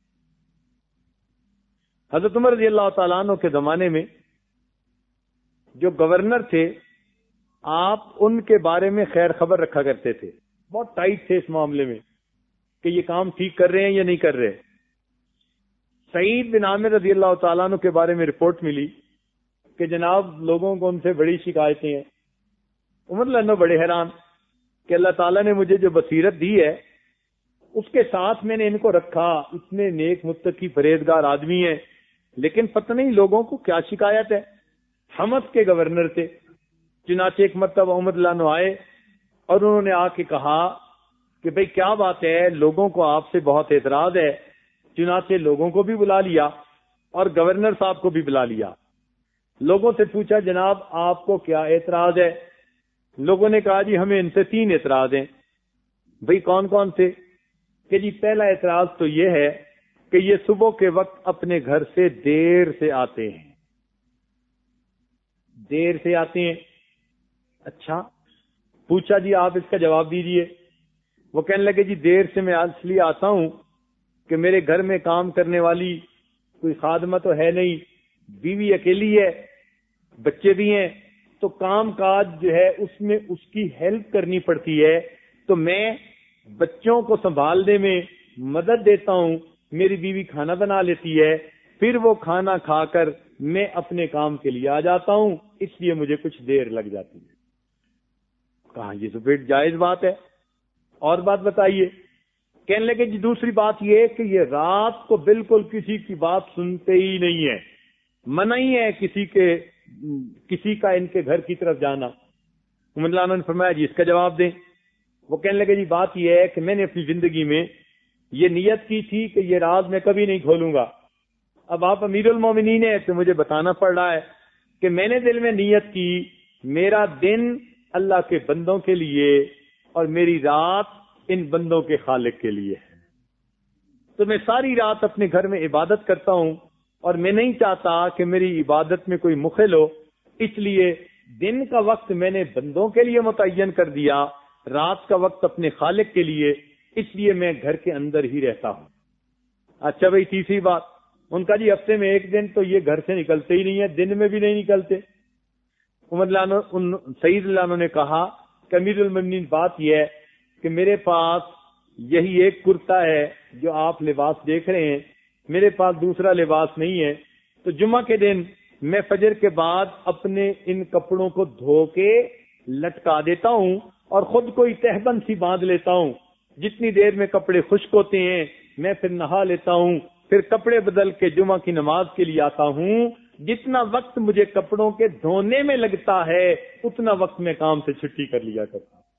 حضرت عمر رضی اللہ تعالیٰ عنہ کے زمانے میں جو گورنر تھے، آپ ان کے بارے میں خیر خبر رکھا کرتے تھے، بہت ٹائٹ تھے اس معاملے میں کہ یہ کام ٹھیک کر رہے ہیں یا نہیں کر رہے. سعید بن عامر رضی اللہ تعالیٰ عنہ کے بارے میں رپورٹ ملی کہ جناب لوگوں کو ان سے بڑی شکایتیں ہیں. عمر رضی اللہ عنہ بڑے حیران کہ اللہ تعالیٰ نے مجھے جو بصیرت دی ہے اس کے ساتھ میں نے ان کو رکھا، اتنے نیک متقی پرہیزگار آدمی ہیں، لیکن پتہ نہیں لوگوں کو کیا شکایت ہے. حمد کے گورنر تھے. چنانچہ ایک مرتبہ عمر رضی اللہ عنہ آئے اور انہوں نے آ کے کہا کہ بھئی کیا بات ہے، لوگوں کو آپ سے بہت اعتراض ہے. چنانچہ لوگوں کو بھی بلا لیا اور گورنر صاحب کو بھی بلا لیا. لوگوں سے پوچھا جناب آپ کو کیا اعتراض ہے؟ لوگوں نے کہا جی ہمیں ان سے تین اعتراض ہیں. بھئی کون کون سے؟ کہ جی پہلا اعتراض تو یہ ہے کہ یہ صبح کے وقت اپنے گھر سے دیر سے آتے ہیں. دیر سے آتے ہیں. اچھا پوچھا جی آپ اس کا جواب دیجئے. وہ کہنے لگے جی دیر سے میں اس لیے آتا ہوں کہ میرے گھر میں کام کرنے والی کوئی خادمہ تو ہے نہیں، بیوی اکیلی ہے، بچے بھی ہیں، تو کام کاج جو ہے اس میں اس کی ہیلپ کرنی پڑتی ہے، تو میں بچوں کو سنبھالنے میں مدد دیتا ہوں. میری بیوی کھانا بنا لیتی ہے، پھر وہ کھانا کھا کر میں اپنے کام کے لیے آ جاتا ہوں، اس لیے مجھے کچھ دیر لگ جاتی ہے. کہاں یہ تو پھر جائز بات ہے. اور بات بتائیے. کہنے لگے جی دوسری بات یہ کہ یہ رات کو بالکل کسی کی بات سنتے ہی نہیں ہے، منع ہی ہے کسی کے کسی کا ان کے گھر کی طرف جانا. عمر رضی اللہ عنہ نے فرمایا جی اس کا جواب دیں. وہ کہنے لگے جی بات یہ ہے کہ میں نے اپنی زندگی میں یہ نیت کی تھی کہ یہ راز میں کبھی نہیں کھولوں گا. اب آپ امیر المومنین ہیں تو مجھے بتانا پڑ رہا ہے کہ میں نے دل میں نیت کی میرا دن اللہ کے بندوں کے لیے اور میری رات ان بندوں کے خالق کے لیے ہے. تو میں ساری رات اپنے گھر میں عبادت کرتا ہوں اور میں نہیں چاہتا کہ میری عبادت میں کوئی مخل ہو، اس لیے دن کا وقت میں نے بندوں کے لیے متعین کر دیا، رات کا وقت اپنے خالق کے لیے، اس لیے میں گھر کے اندر ہی رہتا ہوں. اچھا بھائی تیسری بات ان کا جی ہفتے میں ایک دن تو یہ گھر سے نکلتے ہی نہیں ہے، دن میں بھی نہیں نکلتے. عمر رضی اللہ عنہ سعید رضی اللہ عنہ نے کہا کہ امیر المومنین بات یہ ہے کہ میرے پاس یہی ایک کرتا ہے جو آپ لباس دیکھ رہے ہیں، میرے پاس دوسرا لباس نہیں ہے، تو جمعہ کے دن میں فجر کے بعد اپنے ان کپڑوں کو دھو کے لٹکا دیتا ہوں اور خود کو تہبند سی باندھ لیتا ہوں. جتنی دیر میں کپڑے خشک ہوتے ہیں میں پھر نہا لیتا ہوں، پھر کپڑے بدل کے جمعہ کی نماز کے لیے آتا ہوں. جتنا وقت مجھے کپڑوں کے دھونے میں لگتا ہے اتنا وقت میں کام سے چھٹی کر لیا کرتا ہوں.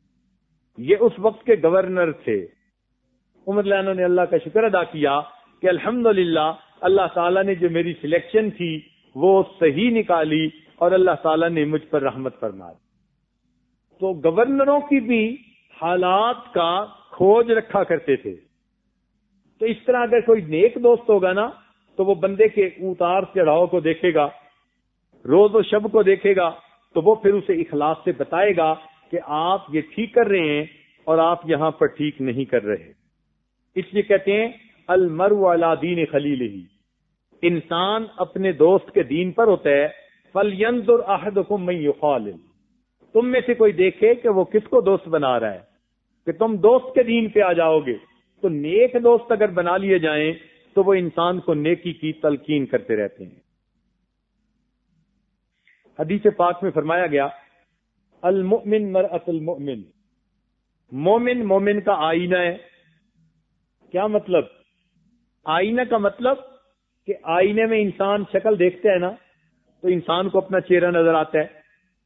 یہ اس وقت کے گورنر تھے. عمر رضی اللہ عنہ نے اللہ کا شکر ادا کیا کہ الحمدللہ اللہ تعالیٰ نے جو میری سلیکشن تھی وہ صحیح نکالی اور اللہ تعالیٰ نے مجھ پر رحمت فرما دی. تو گورنروں کی بھی حالات کا کھوج رکھا کرتے تھے. تو اس طرح اگر کوئی نیک دوست ہوگا نا تو وہ بندے کے اتار چڑھاؤ کو دیکھے گا, روز و شب کو دیکھے گا, تو وہ پھر اسے اخلاص سے بتائے گا کہ آپ یہ ٹھیک کر رہے ہیں اور آپ یہاں پر ٹھیک نہیں کر رہے. اس لیے کہتے ہیں المرء علی دین خلیلہ, انسان اپنے دوست کے دین پر ہوتا ہے. فلینظر احدکم من یخالل, تم میں سے کوئی دیکھے کہ وہ کس کو دوست بنا رہا ہے, کہ تم دوست کے دین پہ آ جاؤ گے. تو نیک دوست اگر بنا لیے جائیں تو وہ انسان کو نیکی کی تلقین کرتے رہتے ہیں. حدیث پاک میں فرمایا گیا المؤمن مرأۃ المؤمن, مومن مومن کا آئینہ ہے. کیا مطلب؟ آئینہ کا مطلب کہ آئینے میں انسان شکل دیکھتا ہے نا تو انسان کو اپنا چہرہ نظر آتا ہے.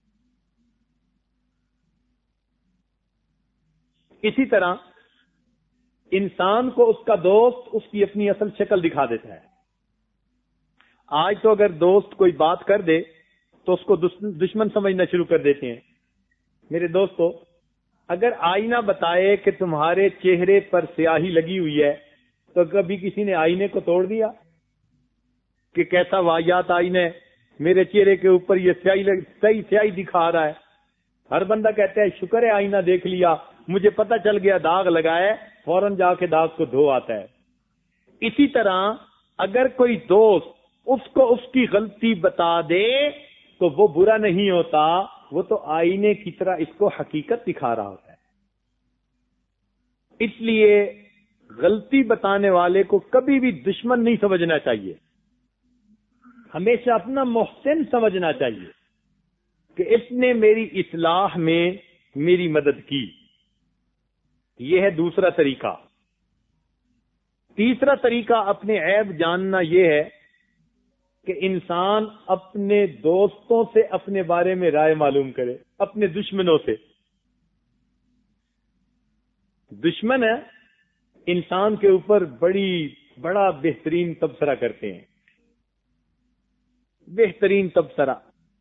اسی طرح انسان کو اس کا دوست اس کی اپنی اصل شکل دکھا دیتا ہے. آج تو اگر دوست کوئی بات کر دے تو اس کو دشمن سمجھنا شروع کر دیتے ہیں. میرے دوستو, اگر آئینہ بتائے کہ تمہارے چہرے پر سیاہی لگی ہوئی ہے تو کبھی کسی نے آئینے کو توڑ دیا کہ کیسا واہیات آئینہ ہے, میرے چہرے کے اوپر یہ سیاہی صحیح سیاہی دکھا رہا ہے. ہر بندہ کہتا ہے شکر ہے آئینہ دیکھ لیا, مجھے پتہ چل گیا داغ لگا ہے, فوراً جا کے داغ کو دھو آتا ہے. اسی طرح اگر کوئی دوست اس کو اس کی غلطی بتا دے تو وہ برا نہیں ہوتا, وہ تو آئینے کی طرح اس کو حقیقت دکھا رہا ہوتا ہے. اس لیے غلطی بتانے والے کو کبھی بھی دشمن نہیں سمجھنا چاہیے, ہمیشہ اپنا محسن سمجھنا چاہیے کہ اس نے میری اصلاح میں میری مدد کی. یہ ہے دوسرا طریقہ. تیسرا طریقہ اپنے عیب جاننا یہ ہے کہ انسان اپنے دوستوں سے اپنے بارے میں رائے معلوم کرے, اپنے دشمنوں سے. دشمن ہے انسان کے اوپر بڑی بڑا بہترین تبصرہ کرتے ہیں, بہترین تبصرہ.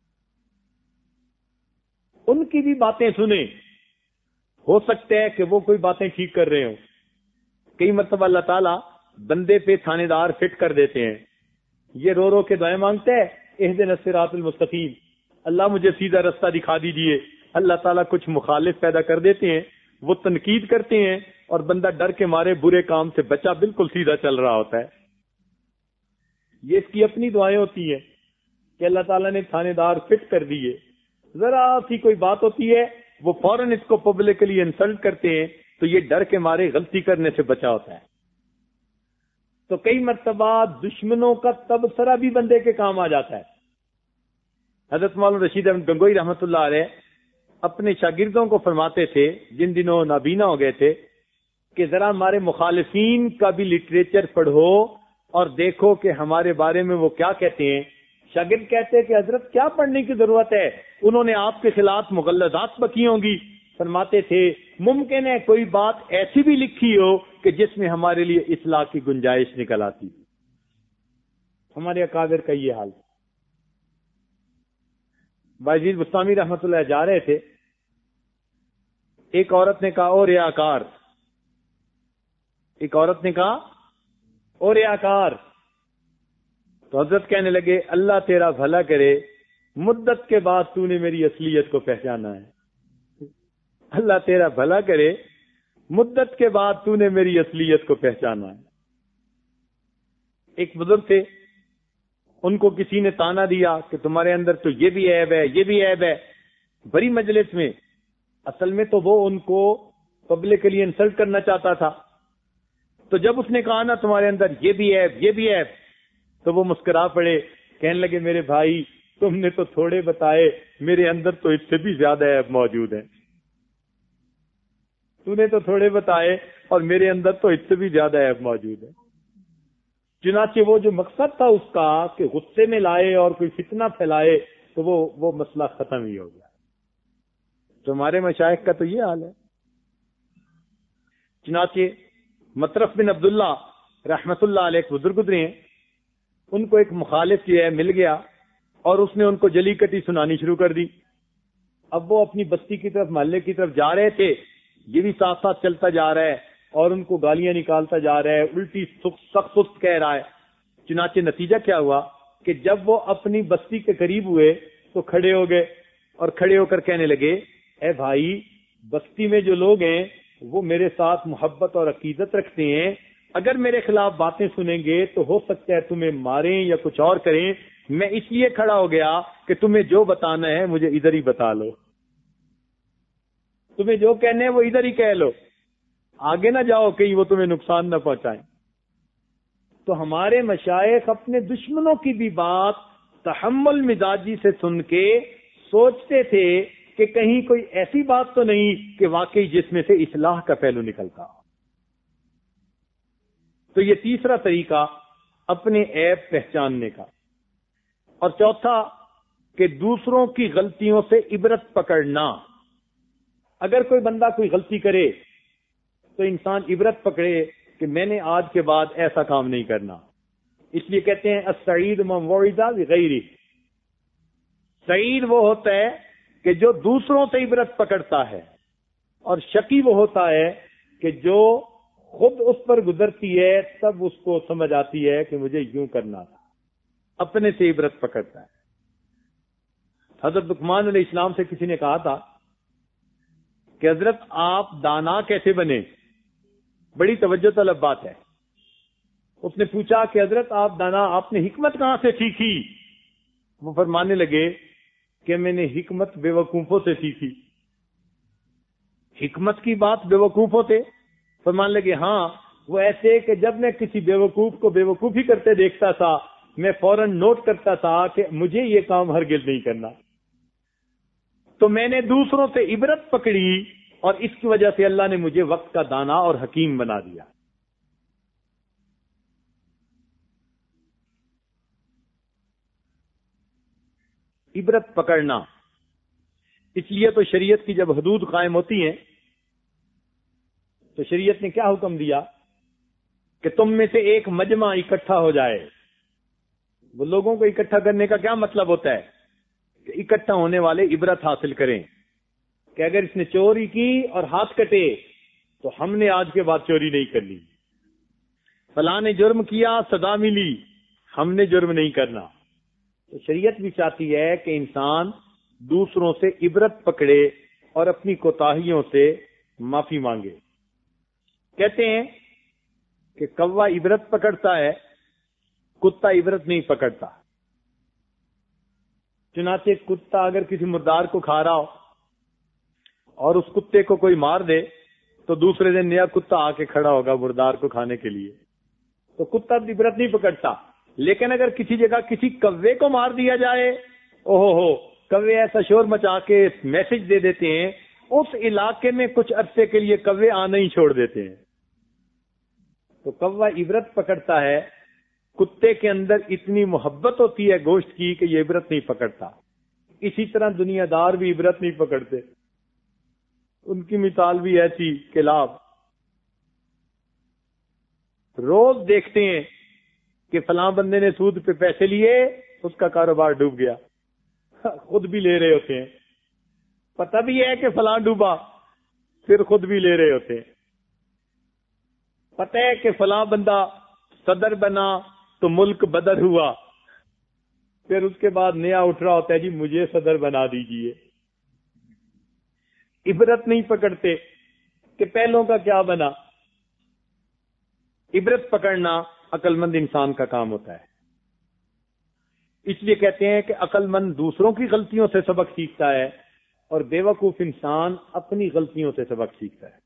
ان کی بھی باتیں سنیں, ہو سکتا ہے کہ وہ کوئی باتیں ٹھیک کر رہے ہوں. کئی مرتبہ اللہ تعالیٰ بندے پہ تھانے دار فٹ کر دیتے ہیں, یہ رو رو کے دعائیں مانگتا ہے اہدنا الصراط المستقیم, اللہ مجھے سیدھا رستہ دکھا دیجئے. اللہ تعالیٰ کچھ مخالف پیدا کر دیتے ہیں, وہ تنقید کرتے ہیں اور بندہ ڈر کے مارے برے کام سے بچا بالکل سیدھا چل رہا ہوتا ہے. یہ اس کی اپنی دعائیں ہوتی ہیں کہ اللہ تعالیٰ نے تھانے دار فٹ کر دیے. ذرا سی کوئی بات ہوتی ہے وہ فوراً اس کو پبلکلی انسلٹ کرتے ہیں تو یہ ڈر کے مارے غلطی کرنے سے بچا ہوتا ہے. تو کئی مرتبہ دشمنوں کا تبصرہ بھی بندے کے کام آ جاتا ہے. حضرت مولانا رشید احمد گنگوئی رحمۃ اللہ علیہ اپنے شاگردوں کو فرماتے تھے جن دنوں نابینا ہو گئے تھے کہ ذرا ہمارے مخالفین کا بھی لٹریچر پڑھو اور دیکھو کہ ہمارے بارے میں وہ کیا کہتے ہیں. شاگرد کہتے ہیں کہ حضرت کیا پڑھنے کی ضرورت ہے, انہوں نے آپ کے خلاف مغلظات بکی ہوں گی. فرماتے تھے ممکن ہے کوئی بات ایسی بھی لکھی ہو کہ جس میں ہمارے لیے اصلاح کی گنجائش نکل آتی. ہمارے اکابر کا یہ حال. باجید بستامی رحمت اللہ جا رہے تھے, ایک عورت نے کہا او ریاکار, ایک عورت نے کہا او ریاکار. تو حضرت کہنے لگے اللہ تیرا بھلا کرے, مدت کے بعد تو نے میری اصلیت کو پہچانا ہے. اللہ تیرا بھلا کرے, مدت کے بعد تو نے میری اصلیت کو پہچانا ہے. ایک بزرگ تھے, ان کو کسی نے تانا دیا کہ تمہارے اندر تو یہ بھی عیب ہے یہ بھی عیب ہے, بڑی مجلس میں. اصل میں تو وہ ان کو پبلکلی انسلٹ کرنا چاہتا تھا. تو جب اس نے کہا نا تمہارے اندر یہ بھی عیب یہ بھی عیب, تو وہ مسکرا پڑے, کہنے لگے میرے بھائی تم نے تو تھوڑے بتائے, میرے اندر تو اس سے بھی زیادہ عیب موجود ہیں. تو نے تو تھوڑے بتائے اور میرے اندر تو اس سے بھی زیادہ عیب موجود ہے. چنانچہ وہ جو مقصد تھا اس کا کہ غصے میں لائے اور کوئی فتنہ پھیلائے, تو وہ وہ مسئلہ ختم ہی ہو گیا. تو ہمارے مشائخ کا تو یہ حال ہے. چنانچہ مطرف بن عبداللہ رحمت اللہ علیہ ایک بزرگ گزرے ہیں,
ان کو ایک مخالف جو ہے مل گیا اور اس نے ان کو جلی کٹی سنانی شروع کر دی. اب وہ اپنی بستی کی طرف محلے کی طرف جا رہے تھے, یہ بھی ساتھ ساتھ چلتا جا رہا ہے اور ان کو گالیاں نکالتا جا رہا ہے, الٹی سخت سخت کہہ رہا ہے. چنانچہ نتیجہ کیا ہوا کہ جب وہ اپنی بستی کے قریب ہوئے تو کھڑے ہو گئے اور کھڑے ہو کر کہنے لگے, اے بھائی, بستی میں جو لوگ ہیں وہ میرے ساتھ محبت اور عقیدت رکھتے ہیں, اگر میرے خلاف باتیں سنیں گے تو ہو سکتا ہے تمہیں ماریں یا کچھ اور کریں. میں اس لیے کھڑا ہو گیا کہ تمہیں جو بتانا ہے مجھے ادھر ہی بتا لو, تمہیں جو کہنے ہیں وہ ادھر ہی کہہ لو, آگے نہ جاؤ کہیں وہ تمہیں نقصان نہ پہنچائیں. تو ہمارے مشائخ اپنے دشمنوں کی بھی بات تحمل مزاجی سے سن کے سوچتے تھے کہ کہیں کوئی ایسی بات تو نہیں کہ واقعی جس میں سے اصلاح کا پہلو نکلتا. تو یہ تیسرا طریقہ اپنے عیب پہچاننے کا. اور چوتھا کہ دوسروں کی غلطیوں سے عبرت پکڑنا. اگر کوئی بندہ کوئی غلطی کرے تو انسان عبرت پکڑے کہ میں نے آج کے بعد ایسا کام نہیں کرنا. اس لیے کہتے ہیں السعید من وعظ بغیرہ. سعید وہ ہوتا ہے کہ جو دوسروں سے عبرت پکڑتا ہے, اور شقی وہ ہوتا ہے کہ جو خود اس پر گزرتی ہے تب اس کو سمجھ آتی ہے کہ مجھے یوں کرنا تھا, اپنے سے عبرت پکڑتا ہے. حضرت لقمان علیہ السلام سے کسی نے کہا تھا کہ حضرت آپ دانا کیسے بنے, بڑی توجہ طلب بات ہے. اس نے پوچھا کہ حضرت آپ دانا, آپ نے حکمت کہاں سے سیکھی؟ وہ فرمانے لگے کہ میں نے حکمت بے وقوفوں سے سیکھی. حکمت کی بات بے وقوفوں سے؟ فرمانے لگے ہاں, وہ ایسے کہ جب میں کسی بے وقوف کو بے وقوفی کرتے دیکھتا تھا میں فوراً نوٹ کرتا تھا کہ مجھے یہ کام ہرگز نہیں کرنا. تو میں نے دوسروں سے عبرت پکڑی اور اس کی وجہ سے اللہ نے مجھے وقت کا دانا اور حکیم بنا دیا. عبرت پکڑنا. اس لیے تو شریعت کی جب حدود قائم ہوتی ہیں تو شریعت نے کیا حکم دیا کہ تم میں سے ایک مجمع اکٹھا ہو جائے. وہ لوگوں کو اکٹھا کرنے کا کیا مطلب ہوتا ہے کہ اکٹھا ہونے والے عبرت حاصل کریں کہ اگر اس نے چوری کی اور ہاتھ کٹے تو ہم نے آج کے بعد چوری نہیں کرنی. فلاں نے جرم کیا, سزا ملی, ہم نے جرم نہیں کرنا. تو شریعت بھی چاہتی ہے کہ انسان دوسروں سے عبرت پکڑے اور اپنی کوتاہیوں سے معافی مانگے. کہتے ہیں کہ کوا عبرت پکڑتا ہے, کتا عبرت نہیں پکڑتا. چنانچہ کتا اگر کسی مردار کو کھا رہا ہو اور اس کتے کو کوئی مار دے تو دوسرے دن نیا کتا آ کے کھڑا ہوگا مردار کو کھانے کے لیے. تو کتا عبرت نہیں پکڑتا. لیکن اگر کسی جگہ کسی کوے کو مار دیا جائے, اوہو ہو, کوے ایسا شور مچا کے میسج دے دیتے ہیں, اس علاقے میں کچھ عرصے کے لیے کوے آنا ہی چھوڑ دیتے ہیں. تو کوا عبرت پکڑتا ہے, کتے کے اندر اتنی محبت ہوتی ہے گوشت کی کہ یہ عبرت نہیں پکڑتا. اسی طرح دنیا دار بھی عبرت نہیں پکڑتے. ان کی مثال بھی ایسی کہ لاب روز دیکھتے ہیں کہ فلاں بندے نے سود پہ پیسے لیے, اس کا کاروبار ڈوب گیا, خود بھی لے رہے ہوتے ہیں. پتہ بھی ہے کہ فلاں ڈوبا, پھر خود بھی لے رہے ہوتے ہیں. پتہ ہے کہ فلاں بندہ صدر بنا تو ملک بدر ہوا, پھر اس کے بعد نیا اٹھ رہا ہوتا ہے جی مجھے صدر بنا دیجئے. عبرت نہیں پکڑتے کہ پہلوں کا کیا بنا. عبرت پکڑنا عقل مند انسان کا کام ہوتا ہے. اس لیے کہتے ہیں کہ عقل مند دوسروں کی غلطیوں سے سبق سیکھتا ہے اور بے وقوف انسان اپنی غلطیوں سے سبق سیکھتا ہے.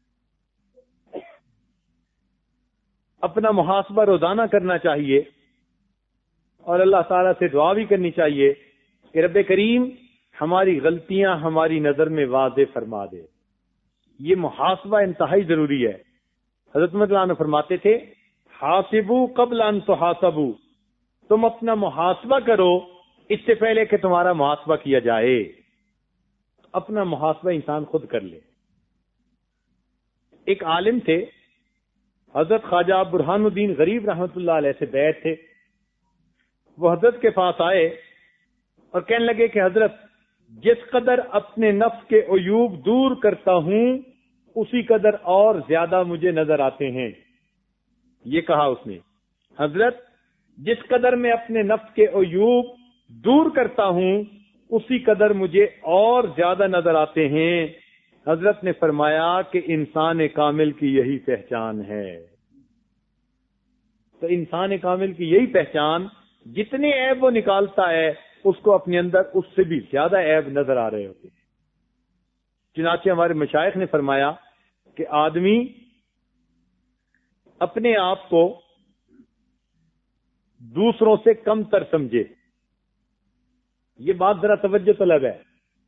اپنا محاسبہ روزانہ کرنا چاہیے اور اللہ تعالیٰ سے دعا بھی کرنی چاہیے کہ رب کریم ہماری غلطیاں ہماری نظر میں واضح فرما دے. یہ محاسبہ انتہائی ضروری ہے. حضرت مولانا فرماتے تھے حاسبو قبل ان تحاسبو, تم اپنا محاسبہ کرو اس سے پہلے کہ تمہارا محاسبہ کیا جائے. اپنا محاسبہ انسان خود کر لے. ایک عالم تھے حضرت خواجہ برہان الدین غریب رحمت اللہ علیہ سے بیعت تھے. وہ حضرت کے پاس آئے اور کہنے لگے کہ حضرت جس قدر اپنے نفس کے عیوب دور کرتا ہوں اسی قدر اور زیادہ مجھے نظر آتے ہیں. یہ کہا اس نے حضرت جس قدر میں اپنے نفس کے عیوب دور کرتا ہوں اسی قدر مجھے اور زیادہ نظر آتے ہیں. حضرت نے فرمایا کہ انسان کامل کی یہی پہچان ہے. تو انسان کامل کی یہی پہچان جتنے عیب وہ نکالتا ہے اس کو اپنے اندر اس سے بھی زیادہ عیب نظر آ رہے ہوتے ہیں. چنانچہ ہمارے مشائخ نے فرمایا کہ آدمی اپنے آپ کو دوسروں سے کم تر سمجھے. یہ بات ذرا توجہ طلب ہے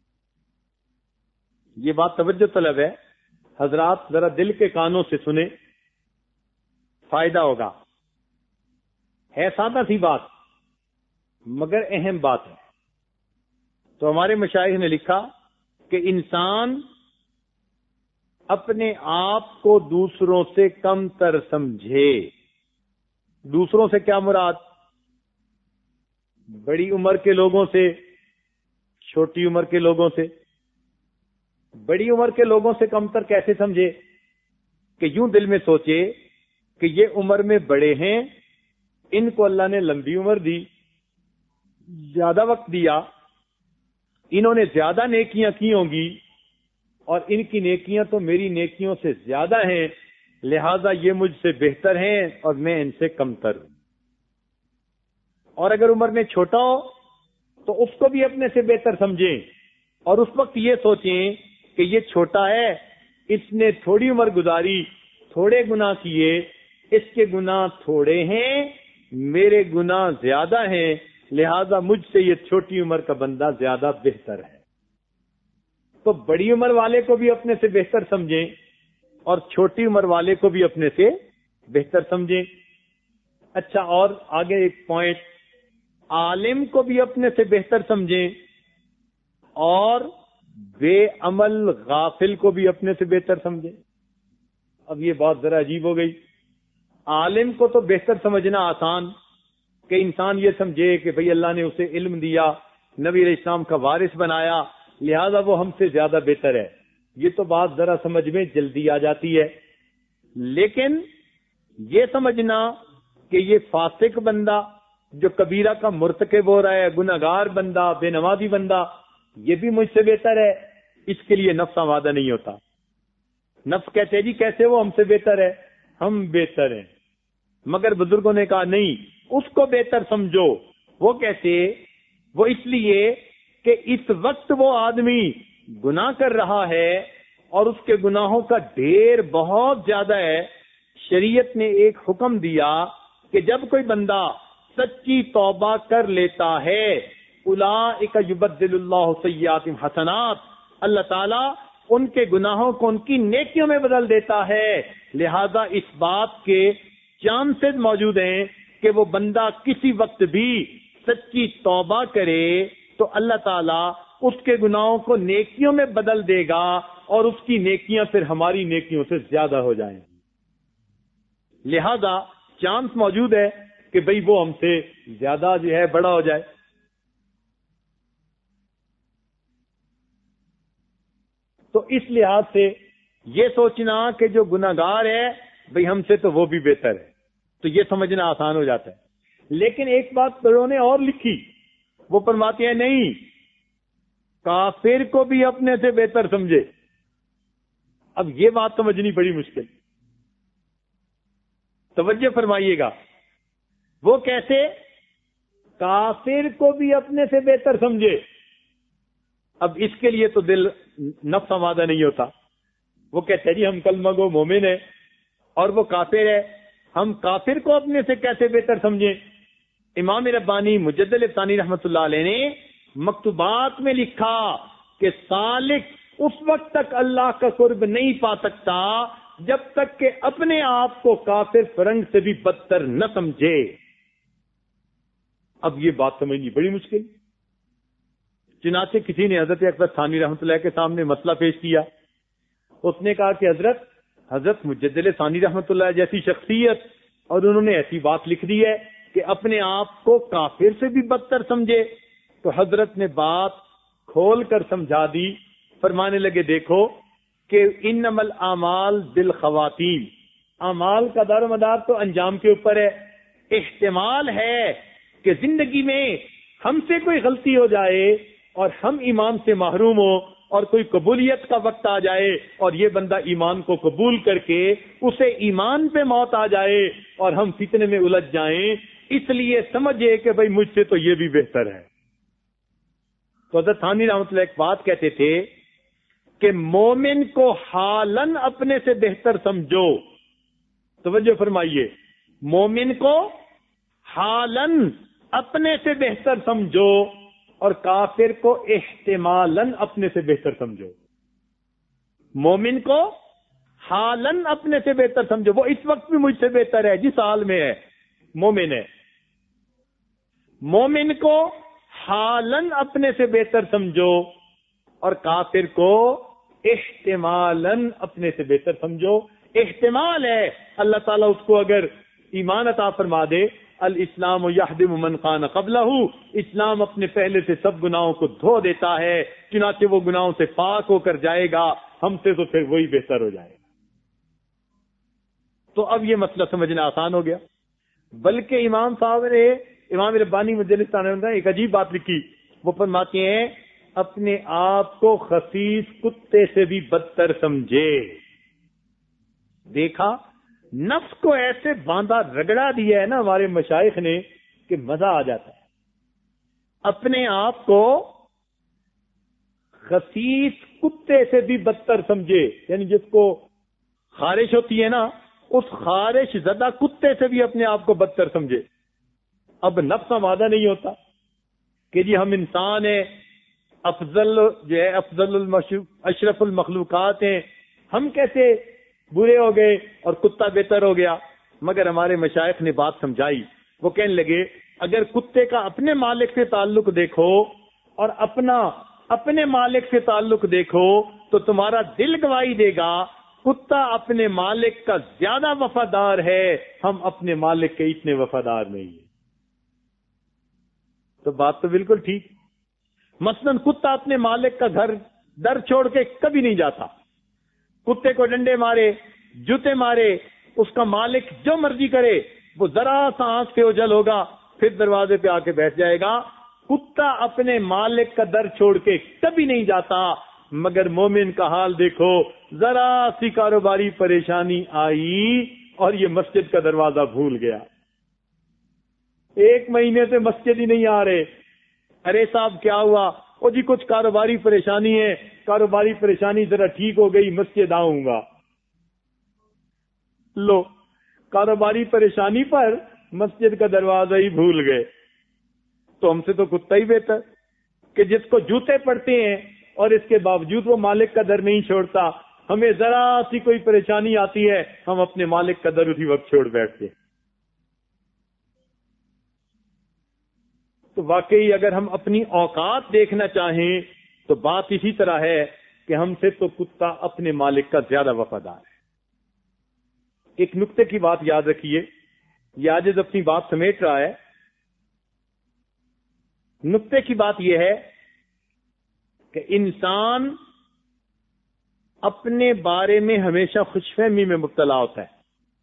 یہ بات توجہ طلب ہے حضرات ذرا دل کے کانوں سے سنیں, فائدہ ہوگا. ہے سادہ سی بات مگر اہم بات ہے. تو ہمارے مشائخ نے لکھا کہ انسان اپنے آپ کو دوسروں سے کم تر سمجھے. دوسروں سے کیا مراد؟ بڑی عمر کے لوگوں سے, چھوٹی عمر کے لوگوں سے. بڑی عمر کے لوگوں سے کم تر کیسے سمجھے؟ کہ یوں دل میں سوچے کہ یہ عمر میں بڑے ہیں, ان کو اللہ نے لمبی عمر دی, زیادہ وقت دیا, انہوں نے زیادہ نیکیاں کی ہوں گی اور ان کی نیکیاں تو میری نیکیوں سے زیادہ ہیں, لہذا یہ مجھ سے بہتر ہیں اور میں ان سے کم تر ہوں. اور اگر عمر میں چھوٹا ہو تو اس کو بھی اپنے سے بہتر سمجھیں اور اس وقت یہ سوچیں کہ یہ چھوٹا ہے, اس نے تھوڑی عمر گزاری, تھوڑے گناہ کیے, اس کے گناہ تھوڑے ہیں, میرے گناہ زیادہ ہیں, لہذا مجھ سے یہ چھوٹی عمر کا بندہ زیادہ بہتر ہے. تو بڑی عمر والے کو بھی اپنے سے بہتر سمجھیں اور چھوٹی عمر والے کو بھی اپنے سے بہتر سمجھیں. اچھا, اور آگے ایک پوائنٹ, عالم کو بھی اپنے سے بہتر سمجھیں اور بے عمل غافل کو بھی اپنے سے بہتر سمجھیں. اب یہ بات ذرا عجیب ہو گئی. عالم کو تو بہتر سمجھنا آسان کہ انسان یہ سمجھے کہ بھئی اللہ نے اسے علم دیا, نبی علیہ السلام کا وارث بنایا, لہذا وہ ہم سے زیادہ بہتر ہے. یہ تو بات ذرا سمجھ میں جلدی آ جاتی ہے. لیکن یہ سمجھنا کہ یہ فاسق بندہ جو کبیرہ کا مرتکب ہو رہا ہے, گناہگار بندہ, بے نمازی بندہ, یہ بھی مجھ سے بہتر ہے, اس کے لیے نفس آمادہ نہیں ہوتا. نفس کہتے جی کیسے وہ ہم سے بہتر ہے, ہم بہتر ہیں. مگر بزرگوں نے کہا نہیں, اس کو بہتر سمجھو. وہ کیسے؟ وہ اس لیے کہ اس وقت وہ آدمی گناہ کر رہا ہے اور اس کے گناہوں کا ڈھیر بہت زیادہ ہے. شریعت نے ایک حکم دیا کہ جب کوئی بندہ سچی توبہ کر لیتا ہے, اولئک یبدل اللہ سیئاتہم حسنات, اللہ تعالیٰ ان کے گناہوں کو ان کی نیکیوں میں بدل دیتا ہے. لہذا اس بات کے چانسز موجود ہیں کہ وہ بندہ کسی وقت بھی سچی توبہ کرے تو اللہ تعالیٰ اس کے گناہوں کو نیکیوں میں بدل دے گا اور اس کی نیکیاں پھر ہماری نیکیوں سے زیادہ ہو جائیں. لہذا چانس موجود ہے کہ بھئی وہ ہم سے زیادہ جو ہے بڑا ہو جائے. تو اس لحاظ سے یہ سوچنا کہ جو گناہگار ہے بھئی ہم سے تو وہ بھی بہتر ہے, تو یہ سمجھنا آسان ہو جاتا ہے. لیکن ایک بات بڑوں نے اور لکھی, وہ فرماتے ہیں نہیں, کافر کو بھی اپنے سے بہتر سمجھے. اب یہ بات سمجھنی بڑی مشکل, توجہ فرمائیے گا. وہ کیسے؟ کافر کو بھی اپنے سے بہتر سمجھے. اب اس کے لیے تو دل نفس آمادہ نہیں ہوتا. وہ کہتے ہیں جی ہم کلمہ گو مومن ہیں اور وہ کافر ہے, ہم کافر کو اپنے سے کیسے بہتر سمجھیں؟ امام ربانی مجدد ثانی رحمت اللہ علیہ نے مکتوبات میں لکھا کہ سالک اس وقت تک اللہ کا قرب نہیں پا سکتا جب تک کہ اپنے آپ کو کافر فرنگ سے بھی بدتر نہ سمجھے. اب یہ بات سمجھنی بڑی مشکل. چنانچہ کسی نے حضرت اکبر ثانی رحمۃ اللہ کے سامنے مسئلہ پیش کیا. اس نے کہا کہ حضرت حضرت مجدد ثانی رحمۃ اللہ جیسی شخصیت اور انہوں نے ایسی بات لکھ دی ہے کہ اپنے آپ کو کافر سے بھی بدتر سمجھے؟ تو حضرت نے بات کھول کر سمجھا دی، فرمانے لگے دیکھو کہ انما الاعمال بالخواتیم، اعمال کا دار و مدار تو انجام کے اوپر ہے۔ احتمال ہے کہ زندگی میں ہم سے کوئی غلطی ہو جائے اور ہم ایمان سے محروم ہو اور کوئی قبولیت کا وقت آ جائے اور یہ بندہ ایمان کو قبول کر کے اسے ایمان پہ موت آ جائے اور ہم فتنے میں الجھ جائیں، اس لیے سمجھے کہ بھئی مجھ سے تو یہ بھی بہتر ہے۔ تو حضرت ثانی رحمۃ اللہ ایک بات کہتے تھے کہ مومن کو حالن اپنے سے بہتر سمجھو، توجہ فرمائیے، مومن کو حالن اپنے سے بہتر سمجھو اور کافر کو احتمالن اپنے سے بہتر سمجھو۔ مومن کو حالن اپنے سے بہتر سمجھو، وہ اس وقت بھی مجھ سے بہتر ہے جس حال میں ہے مومن ہے۔ مومن کو حالن اپنے سے بہتر سمجھو اور کافر کو احتمالن اپنے سے بہتر سمجھو۔ احتمال ہے اللہ تعالیٰ اس کو اگر ایمان عطا فرما دے، الاسلام یہدم من کان قبلہ، اسلام اپنے پہلے سے سب گناہوں کو دھو دیتا ہے، چنانچہ وہ گناہوں سے پاک ہو کر جائے گا، ہم سے تو پھر وہی بہتر ہو جائے گا۔ تو اب یہ مسئلہ سمجھنا آسان ہو گیا۔ بلکہ امام صاحب نے، امام ربانی مجلس نے ایک عجیب بات لکھی، وہ فرماتے ہیں اپنے آپ کو خسیس کتے سے بھی بدتر سمجھے۔ دیکھا نفس کو ایسے باندھا رگڑا دیا ہے نا ہمارے مشائخ نے کہ مزہ آ جاتا ہے۔ اپنے آپ کو خسیس کتے سے بھی بدتر سمجھے، یعنی جس کو خارش ہوتی ہے نا، اس خارش زدہ کتے سے بھی اپنے آپ کو بدتر سمجھے۔ اب نفس آمادہ نہیں ہوتا کہ جی ہم انسان ہیں، افضل جو ہے افضل اشرف المخلوقات ہیں، ہم کیسے برے ہو گئے اور کتا بہتر ہو گیا۔ مگر ہمارے مشائخ نے بات سمجھائی، وہ کہنے لگے اگر کتے کا اپنے مالک سے تعلق دیکھو اور اپنا اپنے مالک سے تعلق دیکھو تو تمہارا دل گواہی دے گا کتا اپنے مالک کا زیادہ وفادار ہے، ہم اپنے مالک کے اتنے وفادار نہیں ہیں۔ تو بات تو بالکل ٹھیک۔ مثلاً کتا اپنے مالک کا گھر در چھوڑ کے کبھی نہیں جاتا، کتے کو ڈنڈے مارے، جوتے مارے، اس کا مالک جو مرضی کرے، وہ ذرا سا آنکھ سے اوجھل ہوگا پھر دروازے پہ آ کے بیٹھ جائے گا۔ کتا اپنے مالک کا در چھوڑ کے کبھی نہیں جاتا۔ مگر مومن کا حال دیکھو، ذرا سی کاروباری پریشانی آئی اور یہ مسجد کا دروازہ بھول گیا، ایک مہینے سے مسجد ہی نہیں آ رہے۔ ارے صاحب کیا ہوا؟ وہ جی کچھ کاروباری پریشانی ہے، کاروباری پریشانی ذرا ٹھیک ہو گئی مسجد آؤں گا۔ لو، کاروباری پریشانی پر مسجد کا دروازہ ہی بھول گئے۔ تو ہم سے تو کتا ہی بہتر کہ جس کو جوتے پڑتے ہیں اور اس کے باوجود وہ مالک کا در نہیں چھوڑتا۔ ہمیں ذرا سی کوئی پریشانی آتی ہے، ہم اپنے مالک کا در اسی وقت چھوڑ بیٹھتے۔ تو واقعی اگر ہم اپنی اوقات دیکھنا چاہیں تو بات اسی طرح ہے کہ ہم سے تو کتا اپنے مالک کا زیادہ وفادار ہے۔ ایک نقطے کی بات یاد رکھیے، یہ عاجز اپنی بات سمیٹ رہا ہے۔ نقطے کی بات یہ ہے کہ انسان اپنے بارے میں ہمیشہ خوش فہمی میں مبتلا ہوتا ہے،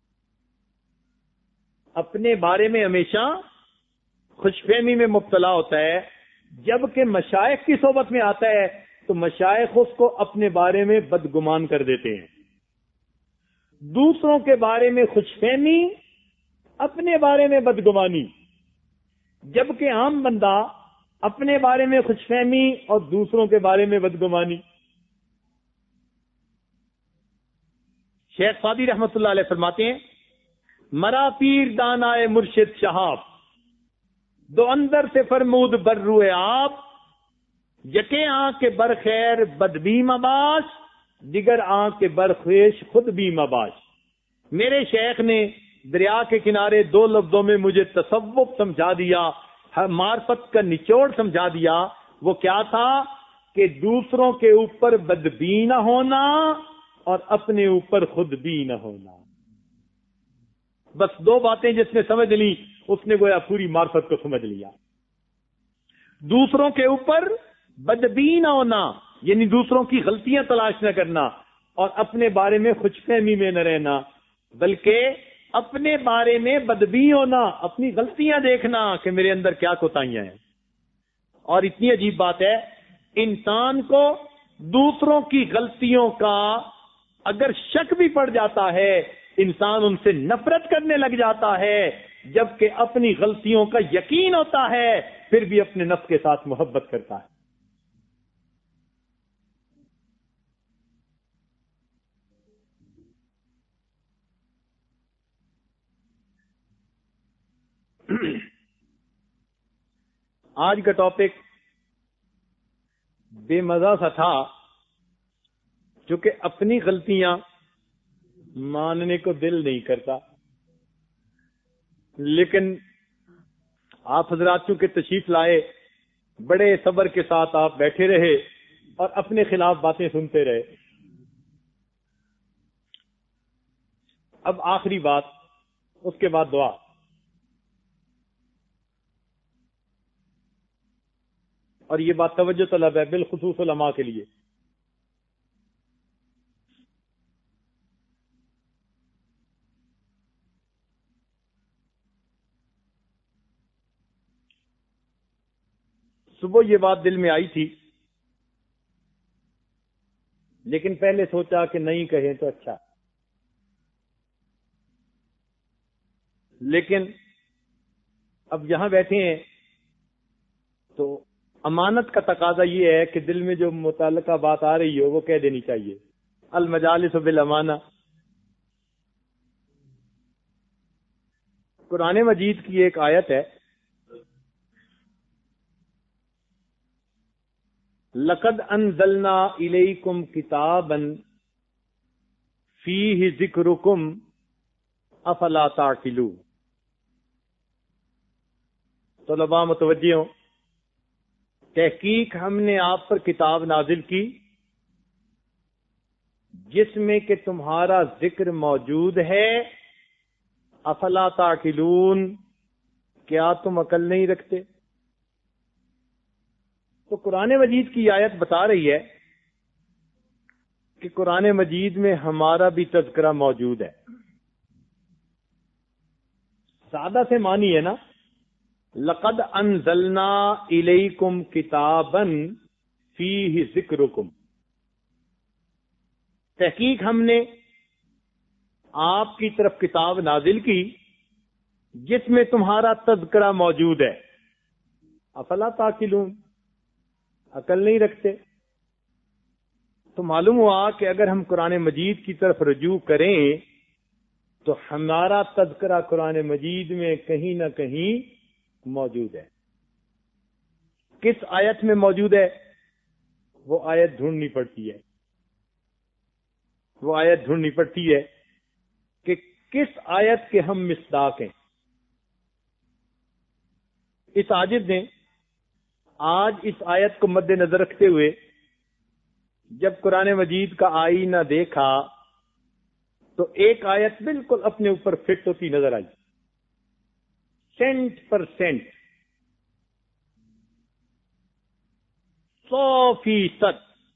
اپنے بارے میں ہمیشہ خوش فہمی میں مبتلا ہوتا ہے۔ جبکہ مشائخ کی صحبت میں آتا ہے تو مشائخ اس کو اپنے بارے میں بدگمان کر دیتے ہیں۔ دوسروں کے بارے میں خوش فہمی، اپنے بارے میں بدگمانی۔ جبکہ عام بندہ اپنے بارے میں خوش فہمی اور دوسروں کے بارے میں بدگمانی۔ شیخ سعدی رحمت اللہ علیہ فرماتے ہیں، مرا پیر دانائے مرشد شہاب، دو اندر سے فرمود بر روئے آپ، یکے آنکھ کے برخیر بدبی مباش، دیگر آنکھ کے برخویش خود بھی مباش۔ میرے شیخ نے دریا کے کنارے دو لفظوں میں مجھے تصوف سمجھا دیا، معرفت کا نچوڑ سمجھا دیا۔ وہ کیا تھا کہ دوسروں کے اوپر بدبی نہ ہونا اور اپنے اوپر خود بھی نہ ہونا۔ بس دو باتیں جس نے سمجھ لی اس نے گویا پوری معرفت کو سمجھ لیا. دوسروں کے اوپر بدبین ہونا یعنی دوسروں کی غلطیاں تلاش نہ کرنا اور اپنے بارے میں خوش فہمی میں نہ رہنا، بلکہ اپنے بارے میں بدبی ہونا، اپنی غلطیاں دیکھنا کہ میرے اندر کیا کوتاہیاں ہیں. اور اتنی عجیب بات ہے، انسان کو دوسروں کی غلطیوں کا اگر شک بھی پڑ جاتا ہے انسان ان سے نفرت کرنے لگ جاتا ہے، جبکہ اپنی غلطیوں کا یقین ہوتا ہے پھر بھی اپنے نفس کے ساتھ محبت کرتا ہے. آج کا ٹاپک بے مزہ سا تھا، چونکہ اپنی غلطیاں ماننے کو دل نہیں کرتا، لیکن آپ حضرات چونکہ تشریف لائے، بڑے صبر کے ساتھ آپ بیٹھے رہے اور اپنے خلاف باتیں سنتے رہے. اب آخری بات، اس کے بعد دعا. اور یہ بات توجہ طلب ہے بالخصوص علماء کے لیے. صبح یہ بات دل میں آئی تھی، لیکن پہلے سوچا کہ نہیں کہیں تو اچھا. لیکن اب یہاں بیٹھے ہیں تو امانت کا تقاضا یہ ہے کہ دل میں جو متعلقہ بات آ رہی ہو وہ کہہ دینی چاہیے. المجالس بالامانہ. قرآن مجید کی ایک آیت ہے، لقد انزلنا الیکم کتابا فیہ ذکرکم افلا تعقلون. طلباء متوجہ ہوں، تحقیق ہم نے آپ پر کتاب نازل کی جس میں کہ تمہارا ذکر موجود ہے. افلا تعقلون، کیا تم عقل نہیں رکھتے؟ تو قرآن مجید کی آیت بتا رہی ہے کہ قرآن مجید میں ہمارا بھی تذکرہ موجود ہے. سادہ سے معنی ہے نا، لقد انزلنا الیکم کتابا فیہ ذکرکم. تحقیق ہم نے آپ کی طرف کتاب نازل کی جس میں تمہارا تذکرہ موجود ہے. افلا تعقلون، عقل نہیں رکھتے؟ تو معلوم ہوا کہ اگر ہم قرآن مجید کی طرف رجوع کریں تو ہمارا تذکرہ قرآن مجید میں کہیں نہ کہیں موجود ہے. کس آیت میں موجود ہے؟ وہ آیت ڈھونڈنی پڑتی ہے وہ آیت ڈھونڈنی پڑتی ہے کہ کس آیت کے ہم مصداق ہیں. اس عاجز نے آج اس آیت کو مد نظر رکھتے ہوئے جب قرآن مجید کا آئینہ دیکھا تو ایک آیت بالکل اپنے اوپر فٹ ہوتی نظر آئی، سینٹ پر سینٹ، سو فیصد.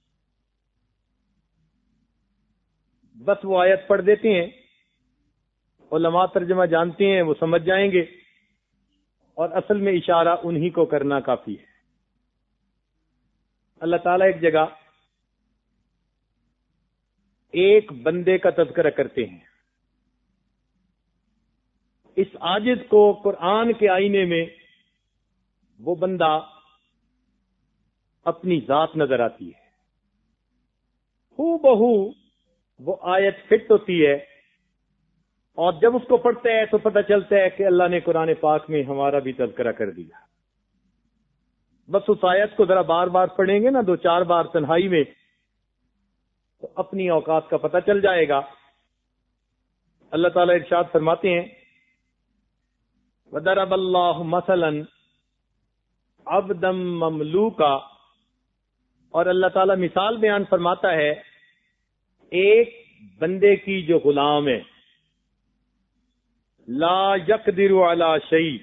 بس وہ آیت پڑھ دیتے ہیں، علماء ترجمہ جانتے ہیں، وہ سمجھ جائیں گے، اور اصل میں اشارہ انہی کو کرنا کافی ہے. اللہ تعالیٰ ایک جگہ ایک بندے کا تذکرہ کرتے ہیں. اس عاجز کو قرآن کے آئینے میں وہ بندہ اپنی ذات نظر آتی ہے، ہو بہو وہ آیت فٹ ہوتی ہے، اور جب اس کو پڑھتا ہے تو پتہ چلتا ہے کہ اللہ نے قرآن پاک میں ہمارا بھی تذکرہ کر دیا. بس اس آیت کو ذرا بار بار پڑھیں گے نا، دو چار بار تنہائی میں، تو اپنی اوقات کا پتہ چل جائے گا. اللہ تعالیٰ ارشاد فرماتے ہیں، وَضَرَبَ اللَّهُ مَثَلًا عَبْدًا مَمْلُوكًا، اور اللہ تعالیٰ مثال بیان فرماتا ہے ایک بندے کی جو غلام ہے. لا یقدر علی شیء،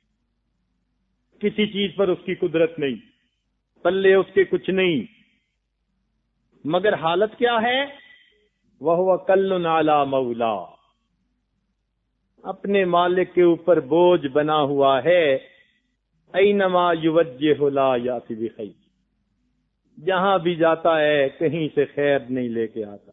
کسی چیز پر اس کی قدرت نہیں، پلے اس کے کچھ نہیں، مگر حالت کیا ہے؟ وَهُوَ كَلٌّ عَلَى مولا، اپنے مالک کے اوپر بوجھ بنا ہوا ہے۔ اینما یوجہ لا یاتی بخیر، جہاں بھی جاتا ہے کہیں سے خیر نہیں لے کے آتا۔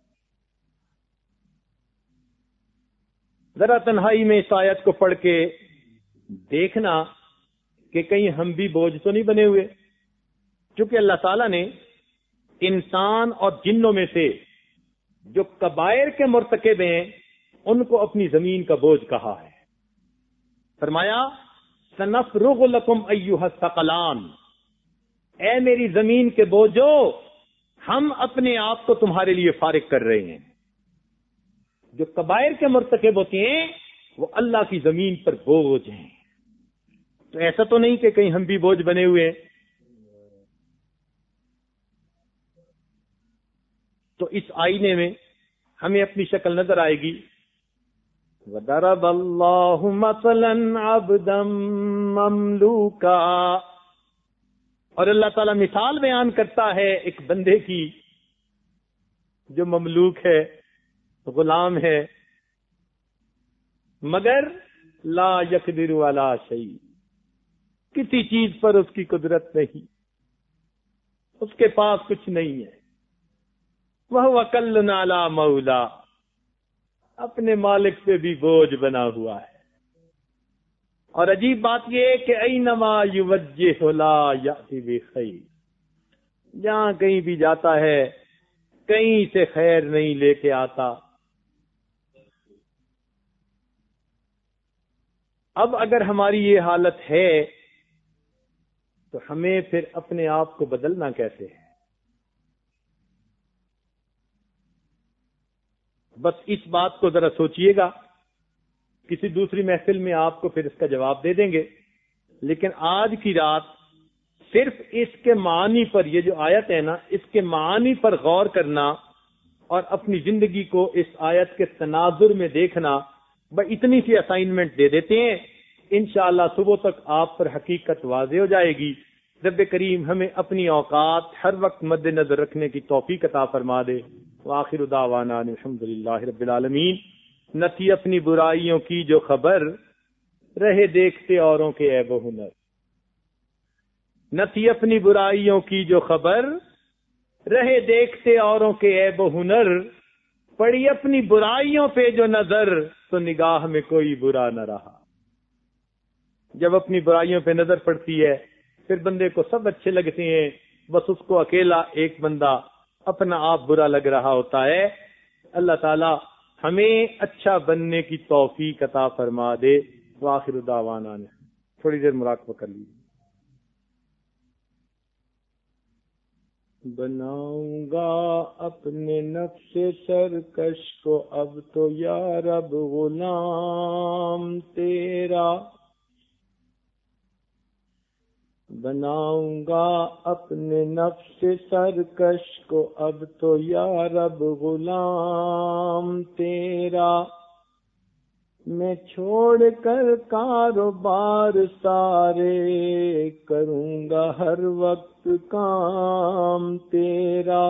ذرا تنہائی میں اس آیت کو پڑھ کے دیکھنا کہ کہیں ہم بھی بوجھ تو نہیں بنے ہوئے، کیونکہ اللہ تعالیٰ نے انسان اور جنوں میں سے جو کبائر کے مرتکب ہیں ان کو اپنی زمین کا بوجھ کہا ہے۔ فرمایا سنفرغ لکم ایھا الثقلان، اے میری زمین کے بوجھو، ہم اپنے آپ کو تمہارے لیے فارغ کر رہے ہیں۔ جو کبائر کے مرتکب ہوتے ہیں وہ اللہ کی زمین پر بوجھ ہیں۔ تو ایسا تو نہیں کہ کہیں ہم بھی بوجھ بنے ہوئے ہیں۔ تو اس آئینے میں ہمیں اپنی شکل نظر آئے گی۔ وَضَرَبَ اللَّهُ مَثَلًا عَبْدًا مَمْلُوكًا، اور اللہ تعالیٰ مثال بیان کرتا ہے ایک بندے کی جو مملوک ہے، غلام ہے، مگر لا یقدر علی شیء، کسی چیز پر اس کی قدرت نہیں، اس کے پاس کچھ نہیں ہے۔ وَهُوَ كَلٌّ عَلَى مولا، اپنے مالک پہ بھی بوجھ بنا ہوا ہے۔ اور عجیب بات یہ ہے کہ اینما یوجہ لا یاتی بخیر، جہاں کہیں بھی جاتا ہے کہیں سے خیر نہیں لے کے آتا۔ اب اگر ہماری یہ حالت ہے تو ہمیں پھر اپنے آپ کو بدلنا کیسے ہے؟ بس اس بات کو ذرا سوچئے گا، کسی دوسری محفل میں آپ کو پھر اس کا جواب دے دیں گے، لیکن آج کی رات صرف اس کے معنی پر، یہ جو آیت ہے نا، اس کے معنی پر غور کرنا اور اپنی زندگی کو اس آیت کے تناظر میں دیکھنا، بس اتنی سی اسائنمنٹ دے دیتے ہیں۔ انشاءاللہ صبح تک آپ پر حقیقت واضح ہو جائے گی۔ رب کریم ہمیں اپنی اوقات ہر وقت مد نظر رکھنے کی توفیق عطا فرما دے۔ وآخر دعوانا الحمدللہ رب العالمین۔ نہ تھی اپنی برائیوں کی جو خبر، رہے دیکھتے اوروں کے عیب و ہنر۔ نہ تھی اپنی برائیوں کی جو خبر، رہے دیکھتے اوروں کے عیب و ہنر۔ پڑی اپنی برائیوں پہ جو نظر، تو نگاہ میں کوئی برا نہ رہا۔ جب اپنی برائیوں پہ نظر پڑتی ہے پھر بندے کو سب اچھے لگتے ہیں، بس اس کو اکیلا ایک بندہ اپنا آپ برا لگ رہا ہوتا ہے۔ اللہ تعالی ہمیں اچھا بننے کی توفیق عطا فرما دے۔ وآخر دعوانا، تھوڑی دیر مراقبہ کر لیجیے۔ بناؤں گا اپنے نفس سرکش کو اب تو یا رب غلام تیرا، بناؤں گا اپنے نفس سرکش کو اب تو یا رب غلام تیرا، میں چھوڑ کر کاروبار سارے کروں گا ہر وقت کام تیرا،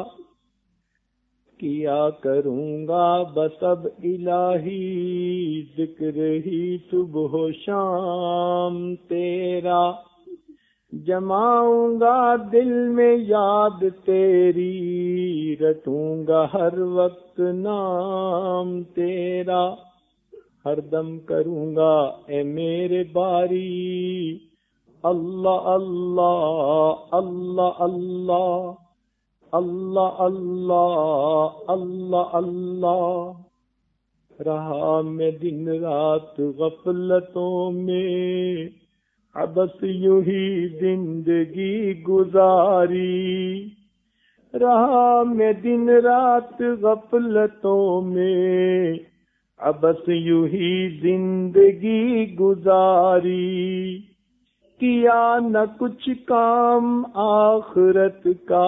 کیا کروں گا بس اب الہی ذکر ہی صبح و شام تیرا، جماؤں گا دل میں یاد تیری رٹوں گا ہر وقت نام تیرا، ہر دم کروں گا اے میرے باری اللہ اللہ اللہ اللہ اللہ اللہ اللہ اللہ، رہا میں دن رات غفلتوں میں ابس یوں ہی زندگی گزاری، رہا میں دن رات غفلتوں میں ابس یوں ہی زندگی گزاری، کیا نہ کچھ کام آخرت کا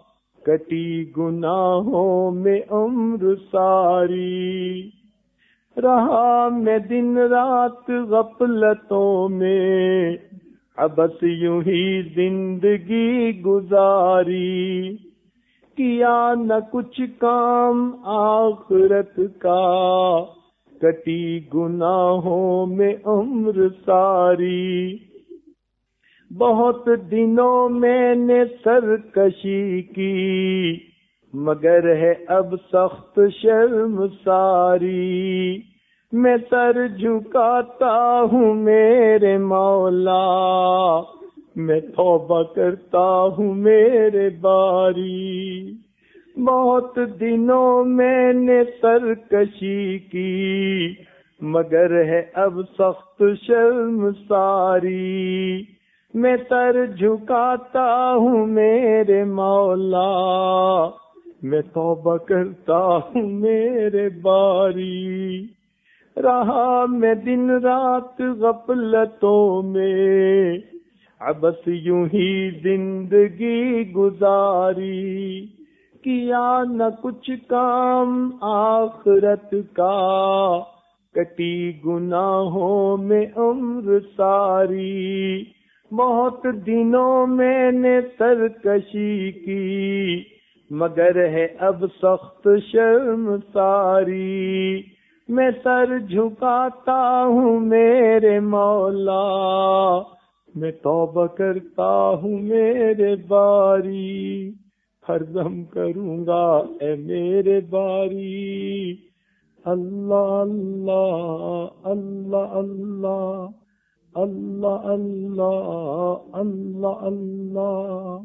کٹی گناہوں میں عمر ساری،
رہا میں دن رات غفلتوں میں، بس یوں ہی زندگی گزاری، کیا نہ کچھ کام آخرت کا، کٹی گناہوں میں عمر ساری، بہت دنوں میں نے سرکشی کی، مگر ہے اب سخت شرم ساری، میں سر جھکاتا ہوں میرے مولا، میں توبہ کرتا ہوں میرے باری، بہت دنوں میں نے سرکشی کی، مگر ہے اب سخت شرم ساری، میں سر جھکاتا ہوں میرے مولا، میں توبہ کرتا ہوں میرے باری، رہا میں دن رات غفلتوں میں، بس یوں ہی زندگی گزاری، کیا نہ کچھ کام آخرت کا، کٹی گناہوں میں عمر ساری، بہت دنوں میں نے سرکشی کی، مگر ہے اب سخت شرم ساری، میں سر جھکاتا ہوں میرے مولا، میں توبہ کرتا ہوں میرے باری، ہردم کروں گا اے میرے باری، اللہ اللہ اللہ اللہ اللہ اللہ اللہ اللہ،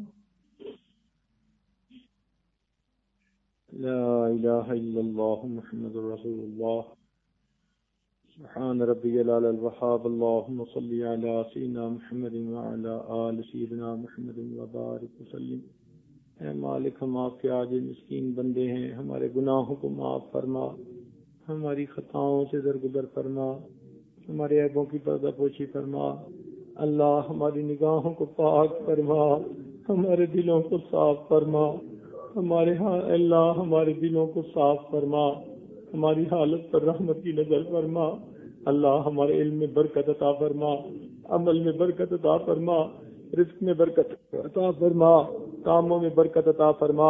لا الہ الا اللہ محمد رسول اللہ، سبحان ربی العلی الوہاب، اللہم صلی علی سیدنا محمد وعلی آل سیدنا محمد وبارک وسلم۔ اے مالک، ہم آپ کے عاجز مسکین بندے ہیں، ہمارے گناہوں کو معاف فرما، ہماری خطاؤں سے درگزر فرما، ہمارے عیبوں کی پردہ پوشی فرما، اللہ ہماری نگاہوں کو پاک فرما، ہمارے دلوں کو صاف فرما، ہمارے ہاں اللہ ہمارے دلوں کو صاف فرما، ہماری حالت پر رحمت کی نظر فرما، اللہ ہمارے علم میں برکت عطا فرما، عمل میں برکت عطا فرما، رزق میں برکت عطا فرما، کاموں میں برکت عطا فرما،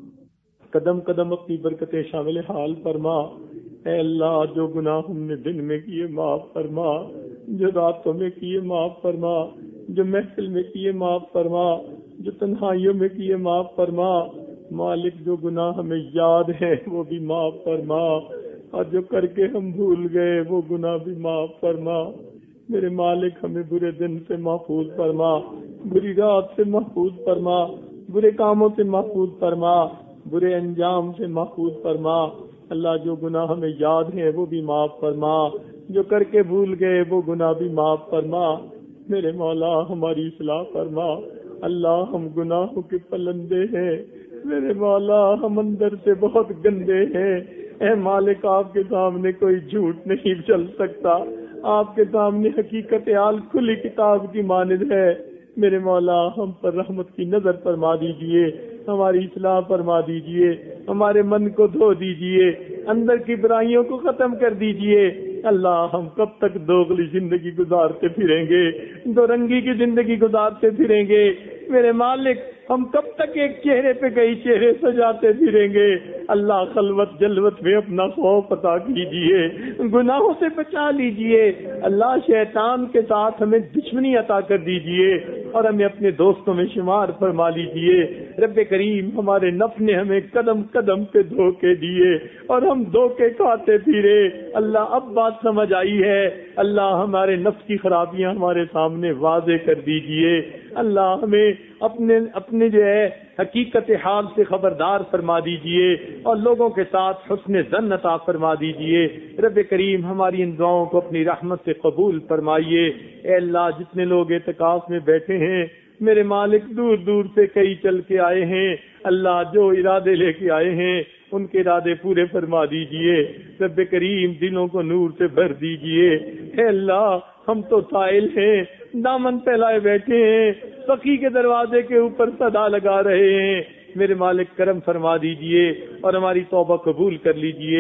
قدم قدم اپنی برکتیں شامل حال فرما، اے اللہ جو گناہ ہم نے دن میں کیے معاف فرما، جو راتوں میں کیے معاف فرما، جو محفل میں کیے معاف فرما، جو تنہائیوں میں کیے معاف فرما، مالک جو گناہ ہمیں یاد ہے وہ بھی معاف فرما، اور جو کر کے ہم بھول گئے وہ گناہ بھی معاف فرما، میرے مالک ہمیں برے دن سے محفوظ فرما، بری رات سے محفوظ فرما، برے کاموں سے محفوظ فرما، برے انجام سے محفوظ فرما، اللہ جو گناہ ہمیں یاد ہیں وہ بھی معاف فرما، جو کر کے بھول گئے وہ گناہ بھی معاف فرما، میرے مولا ہماری اصلاح فرما، اللہ ہم گناہوں کے پلندے ہیں، میرے مولا ہم اندر سے بہت گندے ہیں، اے مالک آپ کے سامنے کوئی جھوٹ نہیں چل سکتا، آپ کے سامنے حقیقت حال کھلی کتاب کی مانند ہے، میرے مولا ہم پر رحمت کی نظر فرما دیجئے، ہماری اصلاح فرما دیجئے، ہمارے من کو دھو دیجئے، اندر کی برائیوں کو ختم کر دیجئے، اللہ ہم کب تک دوغلی زندگی گزارتے پھریں گے، دو رنگی کی زندگی گزارتے پھریں گے، میرے مالک ہم کب تک ایک چہرے پہ کئی چہرے سجاتے پھریں گے، اللہ خلوت جلوت میں اپنا خوف عطا کیجئے، گناہوں سے بچا لیجئے، اللہ شیطان کے ساتھ ہمیں دشمنی عطا کر دیجئے اور ہمیں اپنے دوستوں میں شمار فرما لیجئے، رب کریم ہمارے نفس نے ہمیں قدم قدم پہ دھوکے دیے اور ہم دھوکے کھاتے پھرے، اللہ اب بات سمجھ آئی ہے، اللہ ہمارے نفس کی خرابیاں ہمارے سامنے واضح کر دیجئے، اللہ ہمیں اپنے اپنے جو ہے حقیقت حال سے خبردار فرما دیجئے اور لوگوں کے ساتھ حسن ظن عطا فرما دیجئے، رب کریم ہماری ان دعاؤں کو اپنی رحمت سے قبول فرمائیے، اے اللہ جتنے لوگ اعتکاف میں بیٹھے ہیں میرے مالک دور دور سے کئی چل کے آئے ہیں، اللہ جو ارادے لے کے آئے ہیں ان کے ارادے پورے فرما دیجئے، رب کریم دلوں کو نور سے بھر دیجئے، اے اللہ ہم تو سائل ہیں، دامن پھیلائے بیٹھے ہیں، سخی کے دروازے کے اوپر صدا لگا رہے ہیں، میرے مالک کرم فرما دیجئے اور ہماری توبہ قبول کر لیجئے،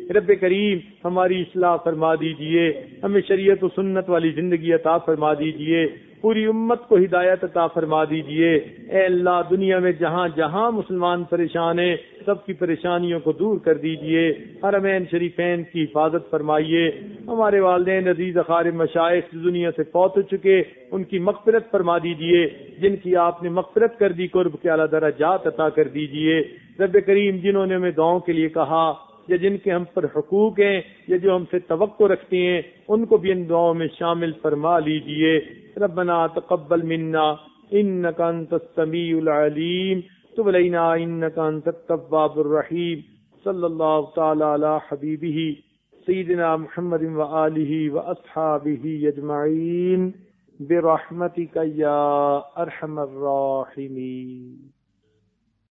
رب کریم ہماری اصلاح فرما دیجئے، ہمیں شریعت و سنت والی زندگی عطا فرما دیجئے، پوری امت کو ہدایت عطا فرما دیجئے۔ اے اللہ، دنیا میں جہاں جہاں مسلمان پریشان ہیں سب کی پریشانیوں کو دور کر دیجئے، حرمین شریفین کی حفاظت فرمائیے، ہمارے والدین عزیز اقارب مشائخ دنیا سے فوت ہو چکے ان کی مغفرت فرما دیجئے، جن کی آپ نے مغفرت کر دی قرب کے اعلیٰ درجات عطا کر دیجئے۔ رب کریم، جنہوں نے ہمیں دعاؤں کے لیے کہا یا جن کے ہم پر حقوق ہیں یا جو ہم سے توقع رکھتے ہیں ان کو بھی ان دعاؤں میں شامل فرما لیجئے۔ ربنا تقبل منا انك انت السميع العليم تب علينا انك انت التواب الرحيم صلى الله تعالى على حبيبه سيدنا محمد وآله وأصحابه اجمعين برحمتك يا ارحم الراحمين۔